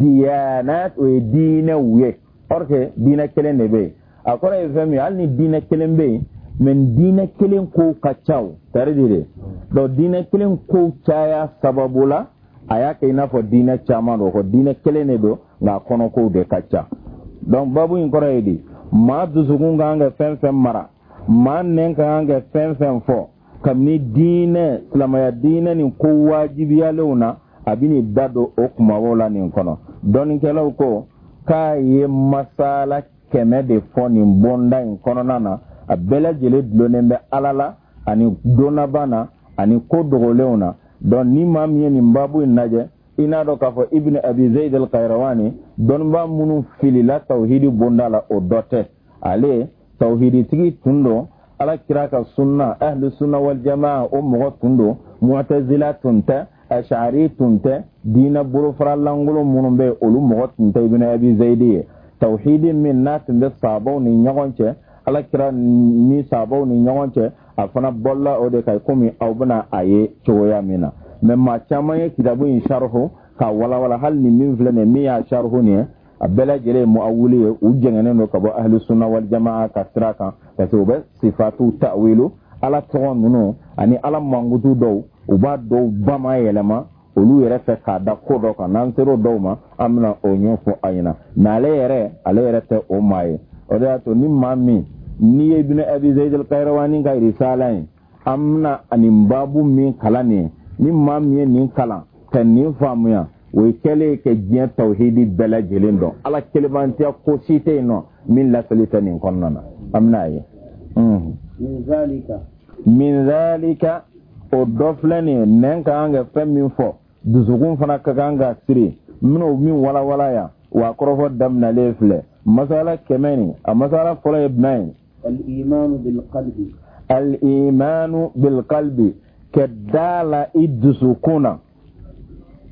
diyanat o dina we orke dina kele ne be akora e fami al ni dina kele be men dina kelen ko kachaw tare dire do dina kelen ko chaya sababula ayake ina fo dina chama do ko dina kelen do nga kono ko de kacha donc babu in koraydi ma dusugunga nga fen fen mara man nen ka nga fen fen fo kamni dina islamaya dina ni ko wajibi ya lewna abini dado o kuma wala ni kono don kelaw ko kaye masala keme de foni bonda in kono nana a bela jele dlonembe alala ani dona bana ani ko dogolewna don ni mam yeni mbabu inaje ina do ka fo ibn abi zaid al-qayrawani don ba munu filila tauhidi bondala o dote ale tauhidi tigi tundo ala kiraka sunna ahli sunna wal jamaa o mo tundo mu'tazila tunta ash'ari tunta dina buru faralangolo munumbe olu mo tunta ibn abi zaidi tauhidi min nat be sabo ni nyagonche ala kira ni sabo ni nyonche afana bolla o de kay komi awbana aye choya mina memma chama ye kitabu in sharhu ka wala wala hal ni min flene mi ya sharhu ne abela jere muawwili ujengene no kabo ahli sunna wal jamaa ka traka kasuba sifatu ta'wilu ala ton nuno ani ala mangutu do uba do bama yelema olu yere fe ka da kodo ka nan tero do ma amna onyo fu ayina na le yere ale yere te o mai o da to ni mami ni ibn abi zaid al-qayrawani ga risala amna anim babu min kalane ni mami ni kala tan ni famuya we kele ke jien tauhidi bela jelendo ala kelebantia ko site no min la solitani konnana amna yi mm min zalika min zalika o doflani nenka anga femin fo duzugun fana kaganga siri mino min wala wala ya wa korofo damna lefle masala kemeni a masala fola ibnai al-iman bil qalbi al-iman bil qalbi kadala idsukuna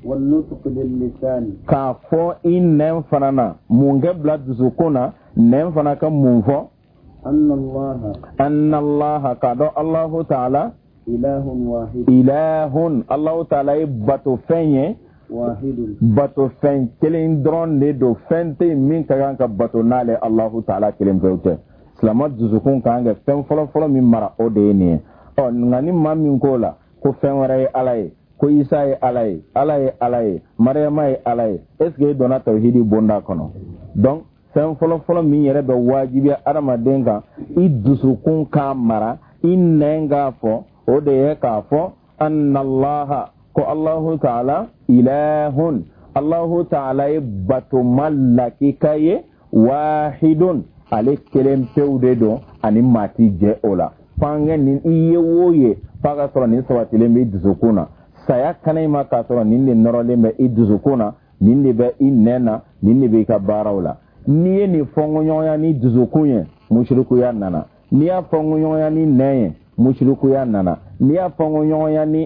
والنطق باللسان كافو إن نفننا منقبل دزكونا نفنك منفو أن الله أن الله كادو الله تعالى إله واحد إله الله تعالى باتو فنيه واحد باتو فن كلين درون ندو فنتي من كان كباتو نالي الله تعالى كلين بيوته سلامات دزكون كان فن فلو فلو من مرا أوديني أو نغني ما من كولا كو فن ورأي علي ko isa ye ala ye ala ye ala ye mariama ye ala ye est ce que e donna tawhidi bonda kono donc fɛn fɔlɔ fɔlɔ min yɛrɛ bɛ wajibiya adamaden kan i dusukun k'a mara i nɛn k'a fɔ o de ye k'a fɔ annallaha ko allahu taala ilahun allahu taala ye batoma lakika ye wahidun ale kelen pewu de don ani maa ti jɛ o la fangɛ nin i ye wo ye f'a ka sɔrɔ nin sabatilen bɛ dusukun na saya kanai ma ka sɔrɔ nin de nɔrɔlen bɛ i dusukun na nin de bɛ i nɛn na nin de bɛ i ka baaraw la n'i ye nin fɔnkoɲɔgɔnya ni dusukun ye musirikuya nana n'i y'a fɔnkoɲɔgɔnya ni nɛn ye musirikuya nana n'i y'a fɔnkoɲɔgɔnya ni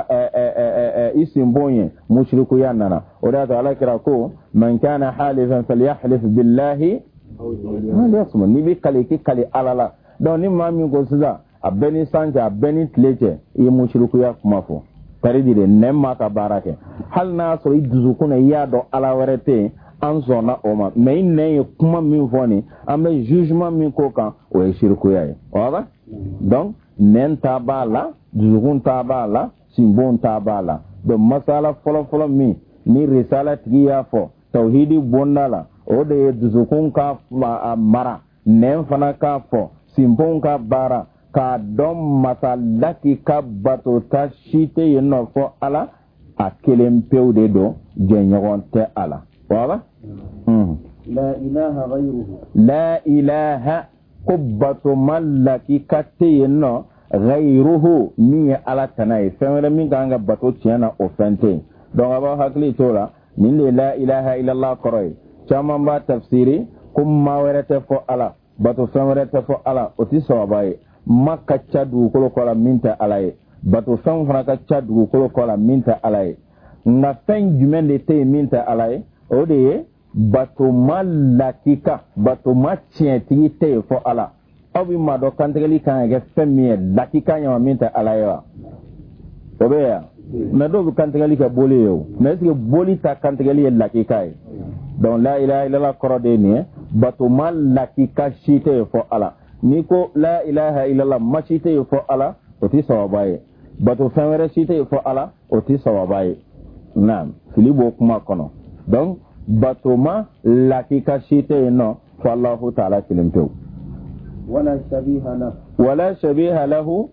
i sinbon ye musirikuya nana o de y'a to ala kira ko man kana halifan falyahlif billahi aw n'i bɛ kali k'i kali ala la donc ni maa min ko sisan a bɛɛ ni san cɛ a bɛɛ ni tile cɛ i ye musirikuya kuma fɔ taridire nɛn ma ka baara kɛ hali n'a y'a sɔrɔ i dusukun na i y'a dɔn ala wɛrɛ tɛ yen an sɔnna o ma mais i nɛn ye kuma min fɔ nin an bɛ jugement min k'o kan o ye sirikuya ye wala donc nɛn ta b'a la dusukun ta b'a la sinbon ta b'a la donc masala fɔlɔfɔlɔ min ni risala tigi y'a fɔ tawhidi bonda la o de ye dusukun ka mara nɛn fana k'a fɔ sinbon ka baara k'a dɔn masalaki ka batota si tɛ yen nɔ fɔ ala a kelen pewu de don jɛɲɔgɔn tɛ a la wala la ilaha ghayruhu la ilaha ko batoma lakika tɛ yen nɔ ghayruhu min ye ala tana ye fɛn wɛrɛ min kan ka bato tiɲɛ na o fɛn tɛ yen donc a b'aw hakili to la nin de ye la ilaha illallah kɔrɔ ye caman b'a tafsiri ko maa wɛrɛ tɛ fɔ ala bato fɛn wɛrɛ tɛ fɔ ala o tɛ sababa ye ma ka ca dugukolo kɔ la min tɛ ala ye bato fɛn fana ka ca dugukolo kɔ la min tɛ ala ye nka fɛn jumɛn de tɛ yen min tɛ ala ye o de ye batoma lakika batoma tiɲɛtigi tɛ yen fɔ ala aw bɛ maa dɔn kantigɛli kan ka kɛ fɛn min ye lakika ɲama min tɛ ala ye wa o bɛ yan mɛ dɔw bɛ kantigɛli kɛ boli ye o mɛ est ce que boli ta kantigɛli ye lakika ye donc la ilaha illallah kɔrɔ de ye nin ye batoma lakika si tɛ yen fɔ ala ni ko la ilaha illallah ma si tɛ yen fɔ ala o tɛ sababa ye bato fɛn wɛrɛ si tɛ yen fɔ ala o tɛ sababa ye naam fili b'o kuma kɔnɔ donc batoma lakika si tɛ yen nɔ fɔ alahu taala kelen pewu wala shabiha lahu wala shabiha lahu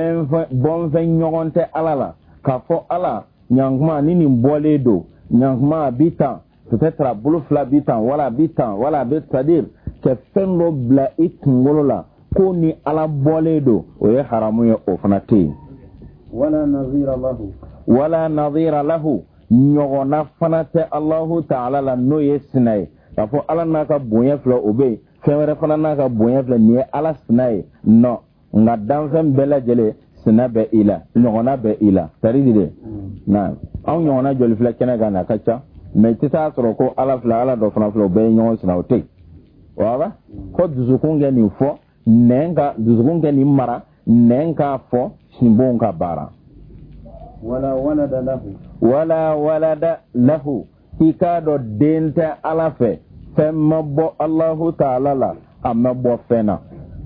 bɔnfɛn ɲɔgɔn tɛ ala la k'a fɔ ala ɲankuma ni nin bɔlen don ɲankuma a bi tan peut-être a bolo fila bi tan wala a bi tan wala a bɛ c'est-à-dire ka fɛn dɔ bila i kunkolo la ko ni ala bɔlen don o ye haramu ye o fana tɛ yen wala nazira lahu wala nazira lahu ɲɔgɔnna fana tɛ alahu ta'ala la n'o ye sina ye k'a fɔ ala n'a ka bonya filɛ o bɛ yen fɛn wɛrɛ fana n'a ka bonya filɛ nin ye ala sina ye non nka danfɛn bɛɛ lajɛlen sina bɛ i la ɲɔgɔnna bɛ i la c'est à dire de na anw ɲɔgɔnna joli filɛ kɛnɛ kan na a ka ca mais i tɛ taa sɔrɔ ko ala filɛ ala dɔ fana filɛ o bɛɛ ye ɲɔgɔn sina o tɛ yen wala ko dusukun kɛ nin fɔ nɛn ka dusukun kɛ nin mara nɛn k'a fɔ sinbon ka baara wala walada lahu wala walada lahu i k'a dɔn den tɛ ala fɛ fɛn ma bɔ alahu taala la a ma bɔ fɛn na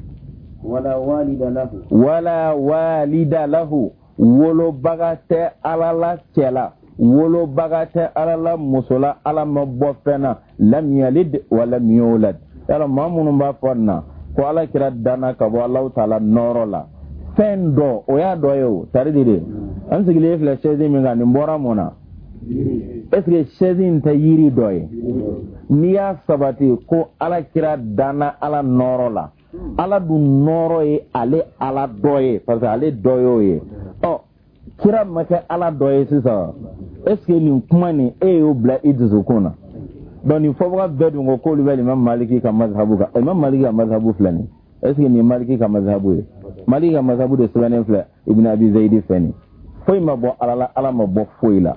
wala walida lahu wala walida lahu wolobaga tɛ ala la cɛ la wolobaga tɛ ala la muso la ala ma bɔ fɛn na lam yalid wa lam yulad yala maa minnu b'a fɔ na ko ala kira danna ka bɔ alahu taala nɔɔrɔ la fɛn dɔ o y'a dɔ ye o tari de de an sigilen filɛ chaise min kan nin bɔra mun na est ce que chaise in tɛ yiri dɔ ye n'i y'a sabati ko ala kira danna ala nɔɔrɔ la ala dun nɔɔrɔ ye ale ala dɔ ye parce que ale dɔ y'o ye ɔ kira ma kɛ ala dɔ ye sisan est ce que nin kuma nin e y'o bila i dusukun na donc nin fɔbaga bɛɛ dun ko k'olu bɛ imam maliki ka mazhabu kan imam maliki ka mazhabu filɛ nin est ce que nin ye maliki ka mazhabu ye maliki ka mazhabu de sɛbɛnnen filɛ ibn abi zayidi fɛ nin foyi ma bɔ ala la ala ma bɔ foyi la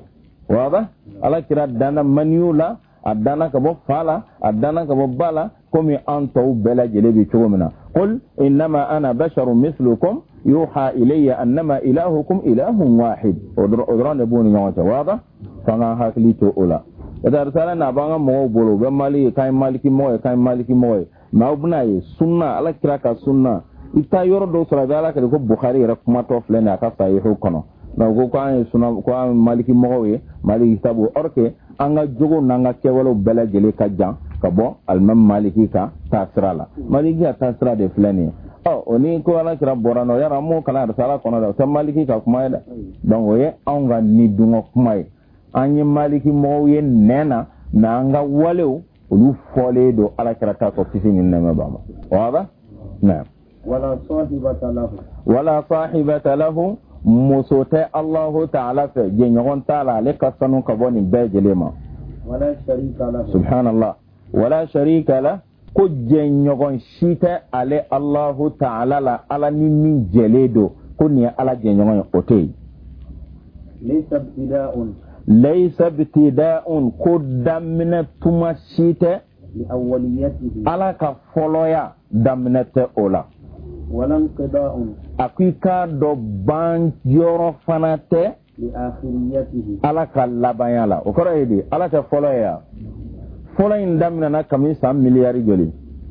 waba ala kira dana maniula adana kabo fala adana kabo bala komi anto bela jelebi chogomina qul innama ana basharun mithlukum yuha ilayya annama ilahukum ilahun wahid odron de boni nyawata waba fanga haklito ola da risala na banga mo bolo be mali kay maliki mo kay maliki mo ma ubna yi sunna ala kira ka sunna ita yoro do sura dala ka ko bukhari ra kuma to flene aka sahihu kono na go ko an sunna ko an maliki mo we maliki tabu orke anga jogo nanga kewalo bela jele ka jan ka bo almam maliki ka tasrala maliki tasra de flene oh oni ko ala kira borano yara mo kala risala kono da ta maliki ka kuma da donc oye anga ni dungo kuma anyi maliki mo ye nena na anga walew ulu fole do ala kira ka ko fisi min na ba waba na wala sahibata lahu wala sahibata lahu musote Allah ta'ala fe je nyon ta'ala le kasanu ka boni bejelema wala sharika lahu subhanallah wala sharika la ko je nyon shite ale Allah ta'ala la ala ni min jeledo ko ni ala je nyon ote laysa ibtida'un laysa ibtida'un ko damina tuma shite li awwaliyatihi ala ka foloya damnate ola wala inqida'un akika do ban yoro fanate li akhiriyatihi ala ka labayala o koro edi ala ka foloya folo indamna na kami sam miliyari joli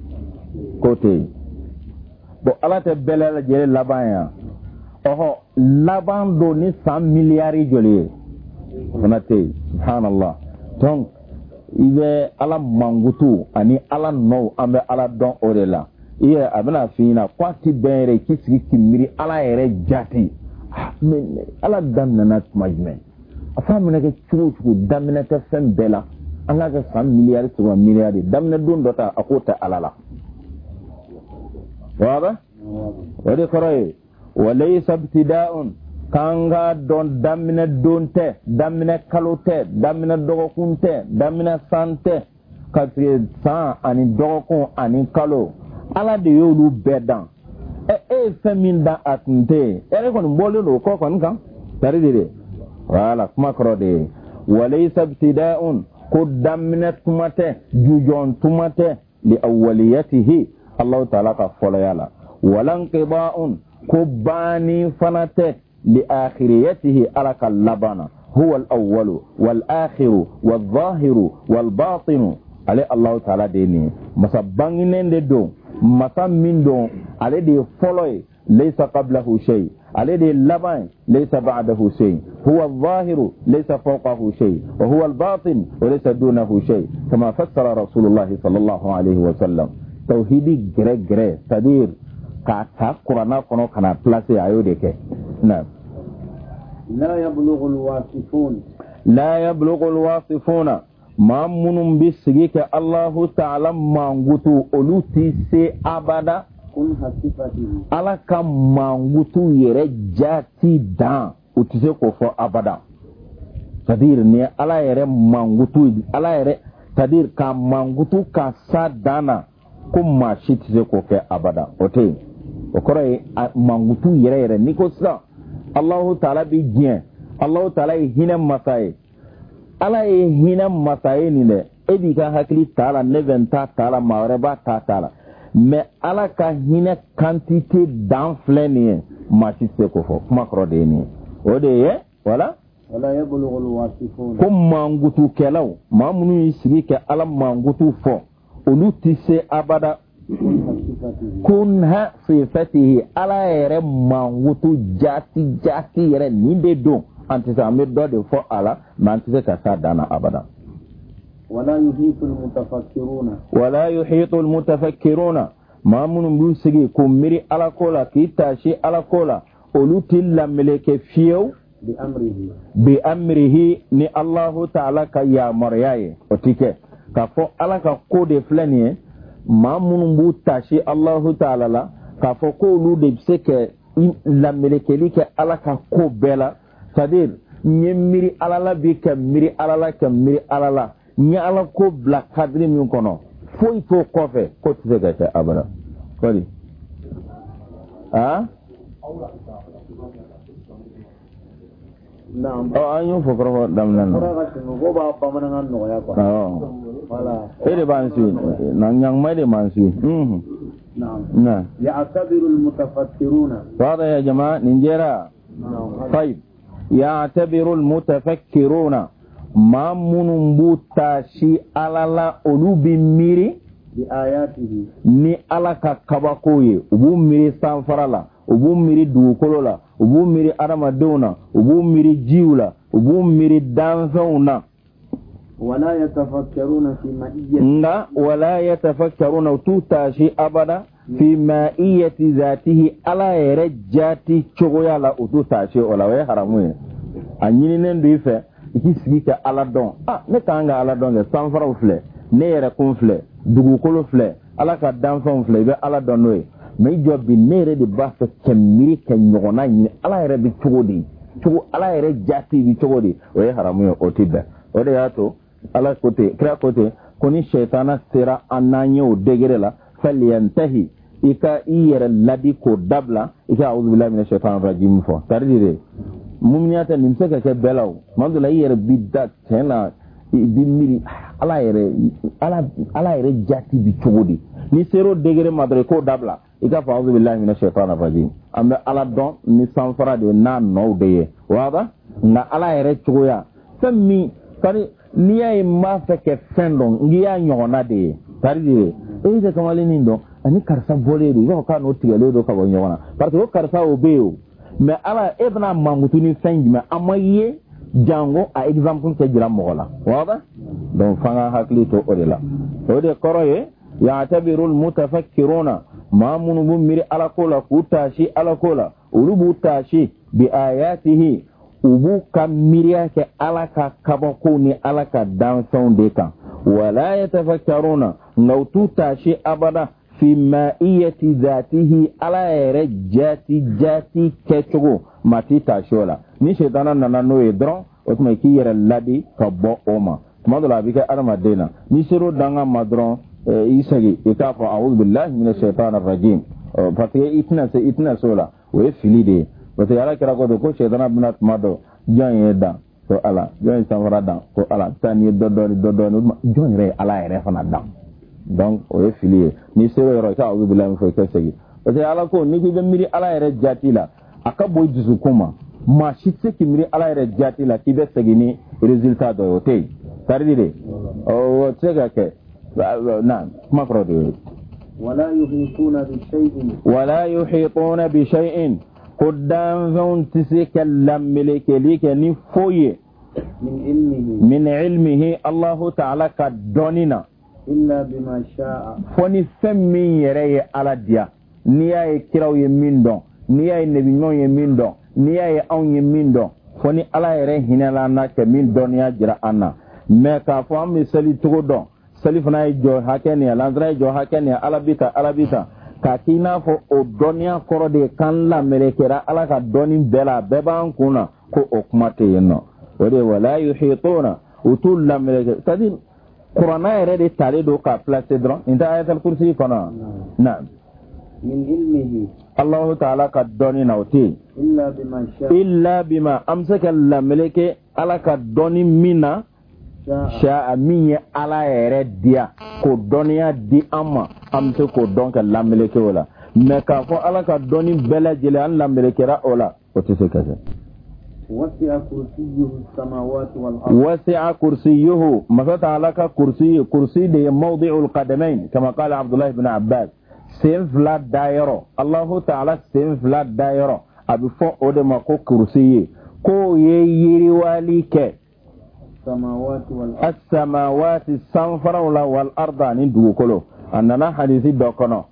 kote bo ala te belala jere labaya oho laban do ni sam miliyari joli fanate subhanallah donc ibe ala mangutu ani ala no ambe ala don orela iye abena fina kwati bere kisiki kimiri ala ere jati men ala damna na majme afa mena ke chuo chuo damna ta fem bela anga ka sam miliyari to miliyari damna don dota akota alala waba wadi koray walaysa ibtida'un kanga don damna donte damna kalote damna dogokunte damna sante katri sa ani dogokun ani kalo ala de yolu bedan e e femin da atnte ere kon mbole lo ko kon kan tari de wala kuma kro de walaysa ibtida'un qadamna tumate jujon tumate li awwaliyatihi Allah ta'ala ka fola yala walan qiba'un kubani fanate li akhiriyatihi ala kalabana huwa al-awwal wal akhir wal zahir wal batin ale Allah ta'ala de ni masabangine de do masa min don ale de foloy laysa qablahu shay ale de laban laysa ba'dahu shay huwa adh-dhahir laysa fawqahu shay wa huwa al-batin wa laysa dunahu shay kama fassara rasulullah sallallahu alayhi wa sallam tauhidi gre gre tadir ka ta qur'ana kono kana place ayo de ke na la yablughu al-wasifun la yablughu al-wasifuna ma munum bisigi ke Allahu ta'ala mangutu oluti se abada kun hasifatihi ala ka mangutu yere jati dan utise ko fo abada sadir ne ala yere mangutu ala yere sadir ka mangutu ka sadana kuma shi tise ko ke abada ote okore mangutu yere yere niko sa Allahu ta'ala bi gien Allahu ta'ala hina masai ala ye hina masaye ni ne edi ka hakili tala neventa tala maureba ta tala mais ala ka hina quantité d'enfleni mati se ko fo kuma kro de ni o de ye wala wala yablughu alwasifun kum mangutu kelaw mamunu yisigi ke ala mangutu fo olu tise abada kunha sifatihi ala yere mangutu jati jati yere ni de don antisa me do de fo ala mantise ka sa dana abada wala yuhitu almutafakkiruna wala yuhitu almutafakkiruna mamun busigi kumiri ala kola kitashi ala kola oluti la meleke fiyew bi amrihi bi amrihi ni Allah ta'ala ka ya maryaye otike ka fo ala ka ko de flanie mamun bu tashi Allah ta'ala la ka fo ko lu de seke la meleke like ala ka ko bela c'est-à-dire nye miri alala bi ka miri alala ka miri alala nye ala ko bla kadri min kono foi to kofe ko tse ga ta abara kodi ah Naam. Oh, anyo fokoro damnan. Fura ka tinu ko ba pamanan no ya ko. Oh. Wala. Ede bansu. Nang yang mai de mansu. Mhm. Naam. Na. Ya'tabiru al-mutafakkiruna. Wada ya jamaa ninjera. Naam. طيب يعتبر المتفكرون ما منبوتا شي على لا أولوب ميري بآياته ni ala ka kabako ye ubu miri sanfara la ubu miri dugukolo la ubu miri adamadenw na ubu miri jiw la ubu miri danfɛnw na wala yatafakkaruna fi ma'iyyati nga wala yatafakkaruna u t'u taasi abada fi ma'iyyati zatihi ala yɛrɛ jati cogoya la u t'u taasi o la o ye haramu ye a ɲininen do i fɛ i k'i sigi ka ala dɔn ah ne kan ka ala dɔn kɛ sanfaraw filɛ ne yɛrɛ kun filɛ dugukolo filɛ ala ka danfɛnw filɛ i bɛ ala dɔn n'o ye mais i jɔ bi ne yɛrɛ de b'a fɛ ka miiri ka ɲɔgɔnna ɲini ala yɛrɛ bɛ cogo di cogo ala yɛrɛ jati bɛ cogo di o ye haramu ye o tɛ bɛn o de y'a to ala ko ten kira ko ten ko ni sɛtana sera an n'an ye o degere la falyantahi i ka i yɛrɛ ladi k'o dabila i ka a'udhu billahi minash shaitani rajim fɔ c'est-à-dire de muminiya tɛ nin bɛ se ka kɛ bɛɛ la o tuma dɔ la i yɛrɛ bi da tiɲɛ na i bi miiri ala yɛrɛ ala ala yɛrɛ jati bi cogo di ni sero degere ma dɔrɔn i k'o dabila i ka fɔ a'udhu billahi minash shaitani rajim an bɛ ala dɔn ni sanfara de n'a nɔw de ye waba nka ala yɛrɛ cogoya fɛn min kari n'i y'a ye n b'a fɛ kɛ fɛn dɔn n'i y'a ɲɔgɔnna de ye c'est-à-dire e tɛ kamalennin dɔn ani karisa bɔlen don i b'a fɔ k'a n'o tigɛlen don ka bɔ ɲɔgɔn na parce que o karisa o bɛ yen o mais ala e bɛna mankutu ni fɛn jumɛn a ma ye jango a exemple kɛ jira mɔgɔ la waba donc f'an ka hakili to o de la o de kɔrɔ ye ya'tabiru al-mutafakkiruna maa minnu b'u miiri ala ko la k'u taasi ala ko la olu b'u taasi bi ayatihi u b'u ka miiriya kɛ ala ka kabako ni ala ka danfɛnw de kan wala yatafakkaruna nka u t'u taasi abada fi ma'iyyati zatihi ala yɛrɛ jati jati kɛcogo ma t'i taasi o la ni shetana nana n'o ye dɔrɔn o tuma i k'i yɛrɛ ladi ka bɔ o ma tuma dɔ la a bɛ kɛ adamaden na ni sero danga ma dɔrɔn i segi i k'a fɔ a'udhu billahi minash shaitani rajim parce que i tɛna se i tɛna se o la o ye fili de ye parce que ala kira ko don ko shetana bɛna tuma dɔ jɔn ye dan ko ala jɔn ye sanfara dan ko ala taa ni ye dɔ dɔɔni dɔ dɔɔni jɔn yɛrɛ ye ala yɛrɛ fana dan donc o ye fili ye ni sero yɔrɔ i ka a'udhu billahi min fɔ i ka segi parce que ala ko ni k'i bɛ miiri ala yɛrɛ jati la a ka bɔ i dusukun ma maa si tɛ se k'i miiri ala yɛrɛ jati la k'i bɛ segin ni résultat dɔ ye o tɛ yen c'est-à-dire de o tɛ se ka kɛ na kuma kɔrɔ de ye wala yuhituna bi shay'in wala yuhituna bi shay'in ko danfɛnw tɛ se ka lamelekeli kɛ ni foyi ye min ilmihi min ilmihi Allahu ta'ala ka dɔnni na illa bima sha'a fo ni fɛn min yɛrɛ ye ala diya n'i y'a ye kiraw ye min dɔn n'i y'a ye nebiɲumanw ye min dɔn n'i y'a ye anw ye min dɔn fo ni ala yɛrɛ hinɛla an na ka min dɔnniya jira an na mais k'a fɔ an bɛ seli cogo dɔn seli fana ye jɔ hakɛ nin ye lansara ye jɔ hakɛ nin ye ala bi ta ala bi ta k'a k'i n'a fɔ o dɔnniya kɔrɔ de kan lamelekera ala ka dɔnni bɛɛ la bɛɛ b'an kun na ko o kuma tɛ yen nɔ o de wala yuhituna u t'u lameleke c'est-à-dire kuranna yɛrɛ de talen don k'a placer dɔrɔn nin tɛ ayatul kursi kɔnɔ na min ilmihi Allahu ta'ala ka dɔnni na o tɛ yen illa bima sha'a illa bima an bɛ se ka lameleke ala ka dɔnni min na sha'a min ye ala yɛrɛ diya k'o dɔnniya di an ma an bɛ se k'o dɔn ka lameleke o la mais k'a fɔ ala ka dɔnni bɛɛ lajɛlen an lamelekera o la o tɛ se ka kɛ wasi'a kursiyyuhu as-samawati wal ard wasi'a kursiyyuhu masa ta'ala ka kursi kursi de ye mawdi'ul qadamain kama qala Abdullah ibn Abbas sen fila dayɔrɔ Allahu ta'ala sen fila dayɔrɔ a bɛ fɔ o de ma ko kursi ye k'o ye yiriwali kɛ samawati wal ard as-samawati sanfaraw la wal arda ni dugukolo a nana hadisi dɔ kɔnɔ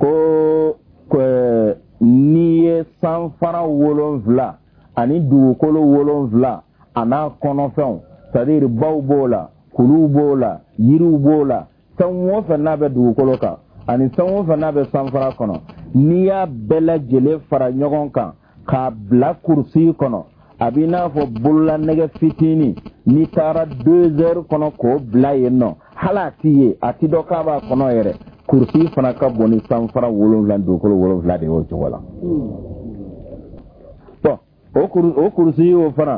ko n'i ye sanfara wolonfila ani dugukolo wolonfila a n'a kɔnɔfɛnw c'est-à-dire baw b'o la kuluw b'o la yiriw b'o la fɛn o fɛn n'a bɛ dugukolo kan ani fɛn o fɛn n'a bɛ sanfara kɔnɔ n'i y'a bɛɛ lajɛlen fara ɲɔgɔn kan k'a bila kurusi kɔnɔ a b'i n'a fɔ bololanɛgɛ fitinin n'i taara deux heures kɔnɔ k'o bila yen nɔ hali a t'i ye a t'i dɔn k'a b'a kɔnɔ yɛrɛ kurusi fana ka bon ni sanfara wolonfila dugukolo wolonfila de y'o cogo la. Bon o kurusi o fana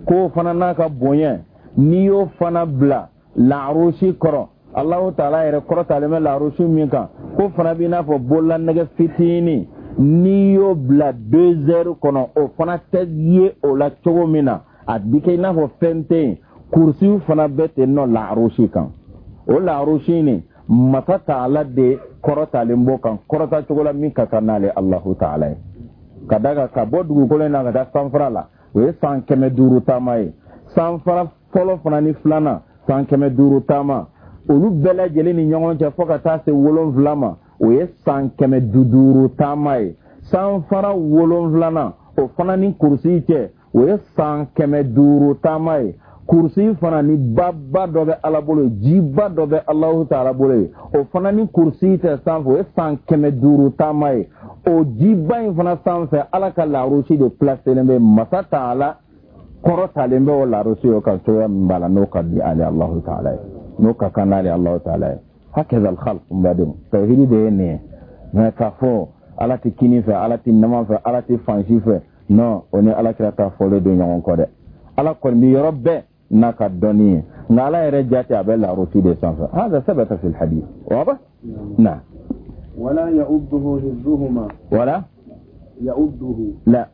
ko fana n'a ka bonya n'i y'o fana bila la'arushi kɔrɔ Allahu Ta'ala yɛrɛ kɔrɔtalen bɛ la'arushi min kan ko fana b'i n'a fɔ bolola nɛgɛ fitini n'i y'o bila deux heures kɔnɔ o fana tɛ ye o la cogo min na a bi kɛ i n'a fɔ fɛn tɛ yen kursiw fana bɛ ten nɔ la'arushi kan o la'arushi ni masa Ta'ala de kɔrɔtalen b'o kan kɔrɔta cogo la min ka kan n'ale Allahu Ta'ala ye ka daga ka bɔ dugukolo in na ka taa sanfara la o ye san kɛmɛ duuru taama ye sanfara fɔlɔ fana ni filanan san kɛmɛ duuru taama olu bɛɛ lajɛlen ni ɲɔgɔn cɛ fo ka taa se wolonfila ma o ye san kɛmɛ duuru taama ye sanfara wolonfilanan o fana ni kursi cɛ o ye san kɛmɛ duuru taama ye kursi fana ni baba dɔ bɛ Ala bolo jiba dɔ bɛ Allahu Ta'ala bolo ye o fana ni kursi tɛ sanfɛ o ye san kɛmɛ duuru taama ye o jiba in fana sanfɛ Ala ka la'arushi de placelen bɛ masa Ta'ala kɔrɔtalen bɛ o la'arushi o kan cogoya min b'a la n'o ka di ale Allahu Ta'ala ye n'o ka kan n'ale Allahu Ta'ala ye hakɛza al-khalq mbadenw tawhidi de ye nin ye mais k'a fɔ Ala tɛ kini fɛ Ala tɛ nama fɛ Ala tɛ fansi fɛ non o ni Alakira ta fɔlen don ɲɔgɔn kɔ dɛ Ala kɔni bi yɔrɔ bɛɛ n'a ka dɔnni ye nka Ala yɛrɛ jate a bɛ la'arushi de sanfɛ hada sabata fi al-hadith واضح نعم ولا يؤده حفظهما ولا يؤده لا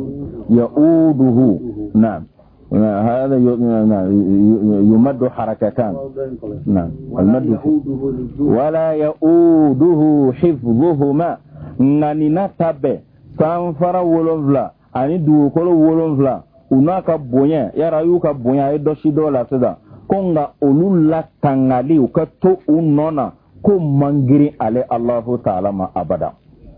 يؤوده نعم هذا يمد حركتان نعم المد ولا يؤوده حفظهما نانينا تابع سانفرا ولوفلا ani dugukolo wolonfila u n'a ka bonya yara y'u ka bonya ye dɔ si dɔ la sisan ko nka olu la tangali u ka to u nɔ na ko mangiri ale Allahu Ta'ala ma abada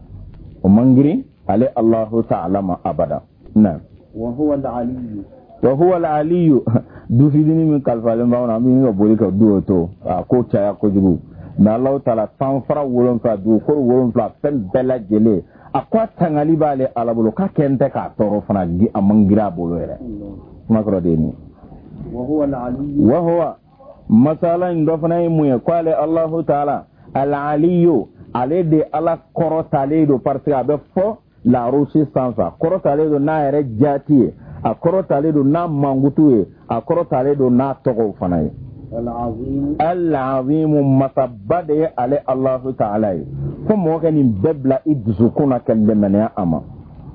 o mangiri ale Allahu Ta'ala ma abada na wa huwa al-aliyyu wa huwa al-aliyyu du fidini min kalfalen ba na min ga boli ka du to ko caya ko jugu na Allahu Ta'ala sanfara wolonfila dugukolo wolonfila fɛn bɛɛ lajɛlen a ko tangali b'ale Ala bolo ka kɛn tɛ k'a tɔɔrɔ fana di a mangira bolo yɛrɛ kuma kɔrɔ de ni wa huwa al-aliyyu wa huwa masala in dɔ fana ye mun ye ko ale Allahu Ta'ala al-aliyyu ale de Ala kɔrɔtalen don parce que a bɛ fɔ la'arushi sanfɛ kɔrɔtalen don n'a yɛrɛ jati ye a kɔrɔtalen don n'a mankutu ye a kɔrɔtalen don n'a tɔgɔw fana ye al-azim al-azim masaba de ye ale Allahu Ta'ala ye fo mɔgɔ ka nin bɛɛ bila i dusukun na ka dɛmɛniya a ma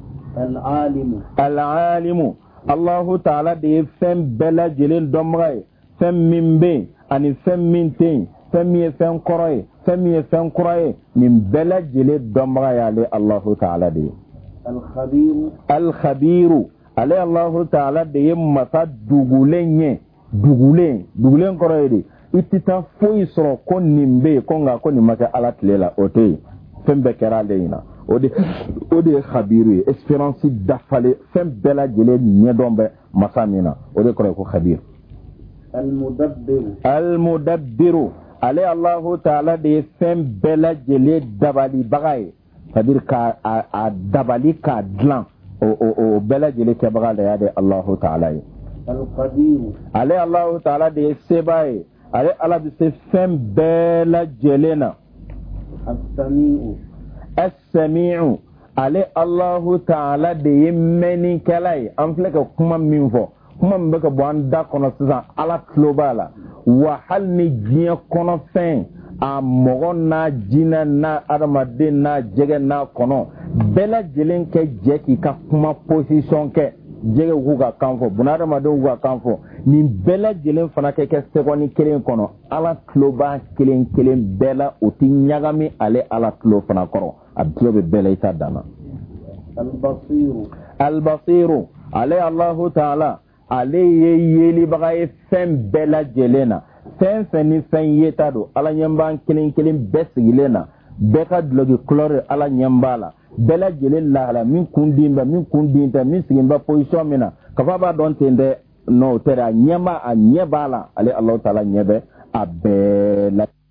al-alim al-alim Allahu Ta'ala de ye fɛn bɛɛ lajɛlen dɔnbaga ye fɛn min bɛ yen ani fɛn min tɛ yen fɛn min ye fɛn kɔrɔ ye fɛn min ye fɛn kura ye nin bɛɛ lajɛlen dɔnbaga ye ale Allahu Ta'ala de ye al-khabiru al-khabiru ale Allahu Ta'ala de ye masa dugulen ye dugulen dugulen kɔrɔ ye de i tɛ taa foyi sɔrɔ ko nin bɛ yen ko nka ko nin ma kɛ Ala tile la o tɛ yen fɛn bɛɛ kɛra ale ɲɛna o de o de ye khabiru ye espérance dafalen fɛn bɛɛ lajɛlen ɲɛdɔn bɛ masa min na o de kɔrɔ ye ko khabir al-mudabbiru al-mudabbiru ale Allahu Ta'ala de ye fɛn bɛɛ lajɛlen dabalibaga ye c'est-à-dire k'a a dabali k'a dilan o o o bɛɛ lajɛlen kɛbaga de y'ale Allahu Ta'ala ye al-qadiru ale Allahu Ta'ala de ye seba ye ale Ala bɛ se fɛn bɛɛ lajɛlen na as-sami'u as-sami'u ale Allahu Ta'ala de ye mɛnnikɛla ye an filɛ ka kuma min fɔ kuma min bɛ ka bɔ an da kɔnɔ sisan Ala tulo b'a la wa hali ni diɲɛ kɔnɔ fɛn a mɔgɔ n'a jinɛ n'a adamaden n'a jɛgɛ n'a kɔnɔ bɛɛ lajɛlen kɛ jɛ k'i ka kuma position kɛ jɛgɛ k'u ka kan fɔ bunadamadenw k'u ka kan fɔ nin bɛɛ lajɛlen fana kɛ kɛ seconde kelen kɔnɔ Ala tulo b'a kelen kelen bɛɛ la o tɛ ɲagami ale Ala tulo fana kɔrɔ a tulo bɛ bɛɛ la i ta dan na al-basiru al-basiru ale Allahu Ta'ala ale ye yelibaga ye fɛn bɛɛ lajɛlen na fɛn fɛn ni fɛn yeta don Ala ɲɛbaa kelen kelen bɛɛ sigilen na bɛɛ ka duloki couleur Ala ɲɛbaa la bɛɛ lajɛlen lahala min kun din bɛ min kun din tɛ min sigin bɛ position min na ka fɔ a b'a dɔn ten dɛ non o tɛ dɛ a ɲɛ b'a a ɲɛ b'a la ale Allahu Ta'ala ɲɛ bɛ a bɛɛ la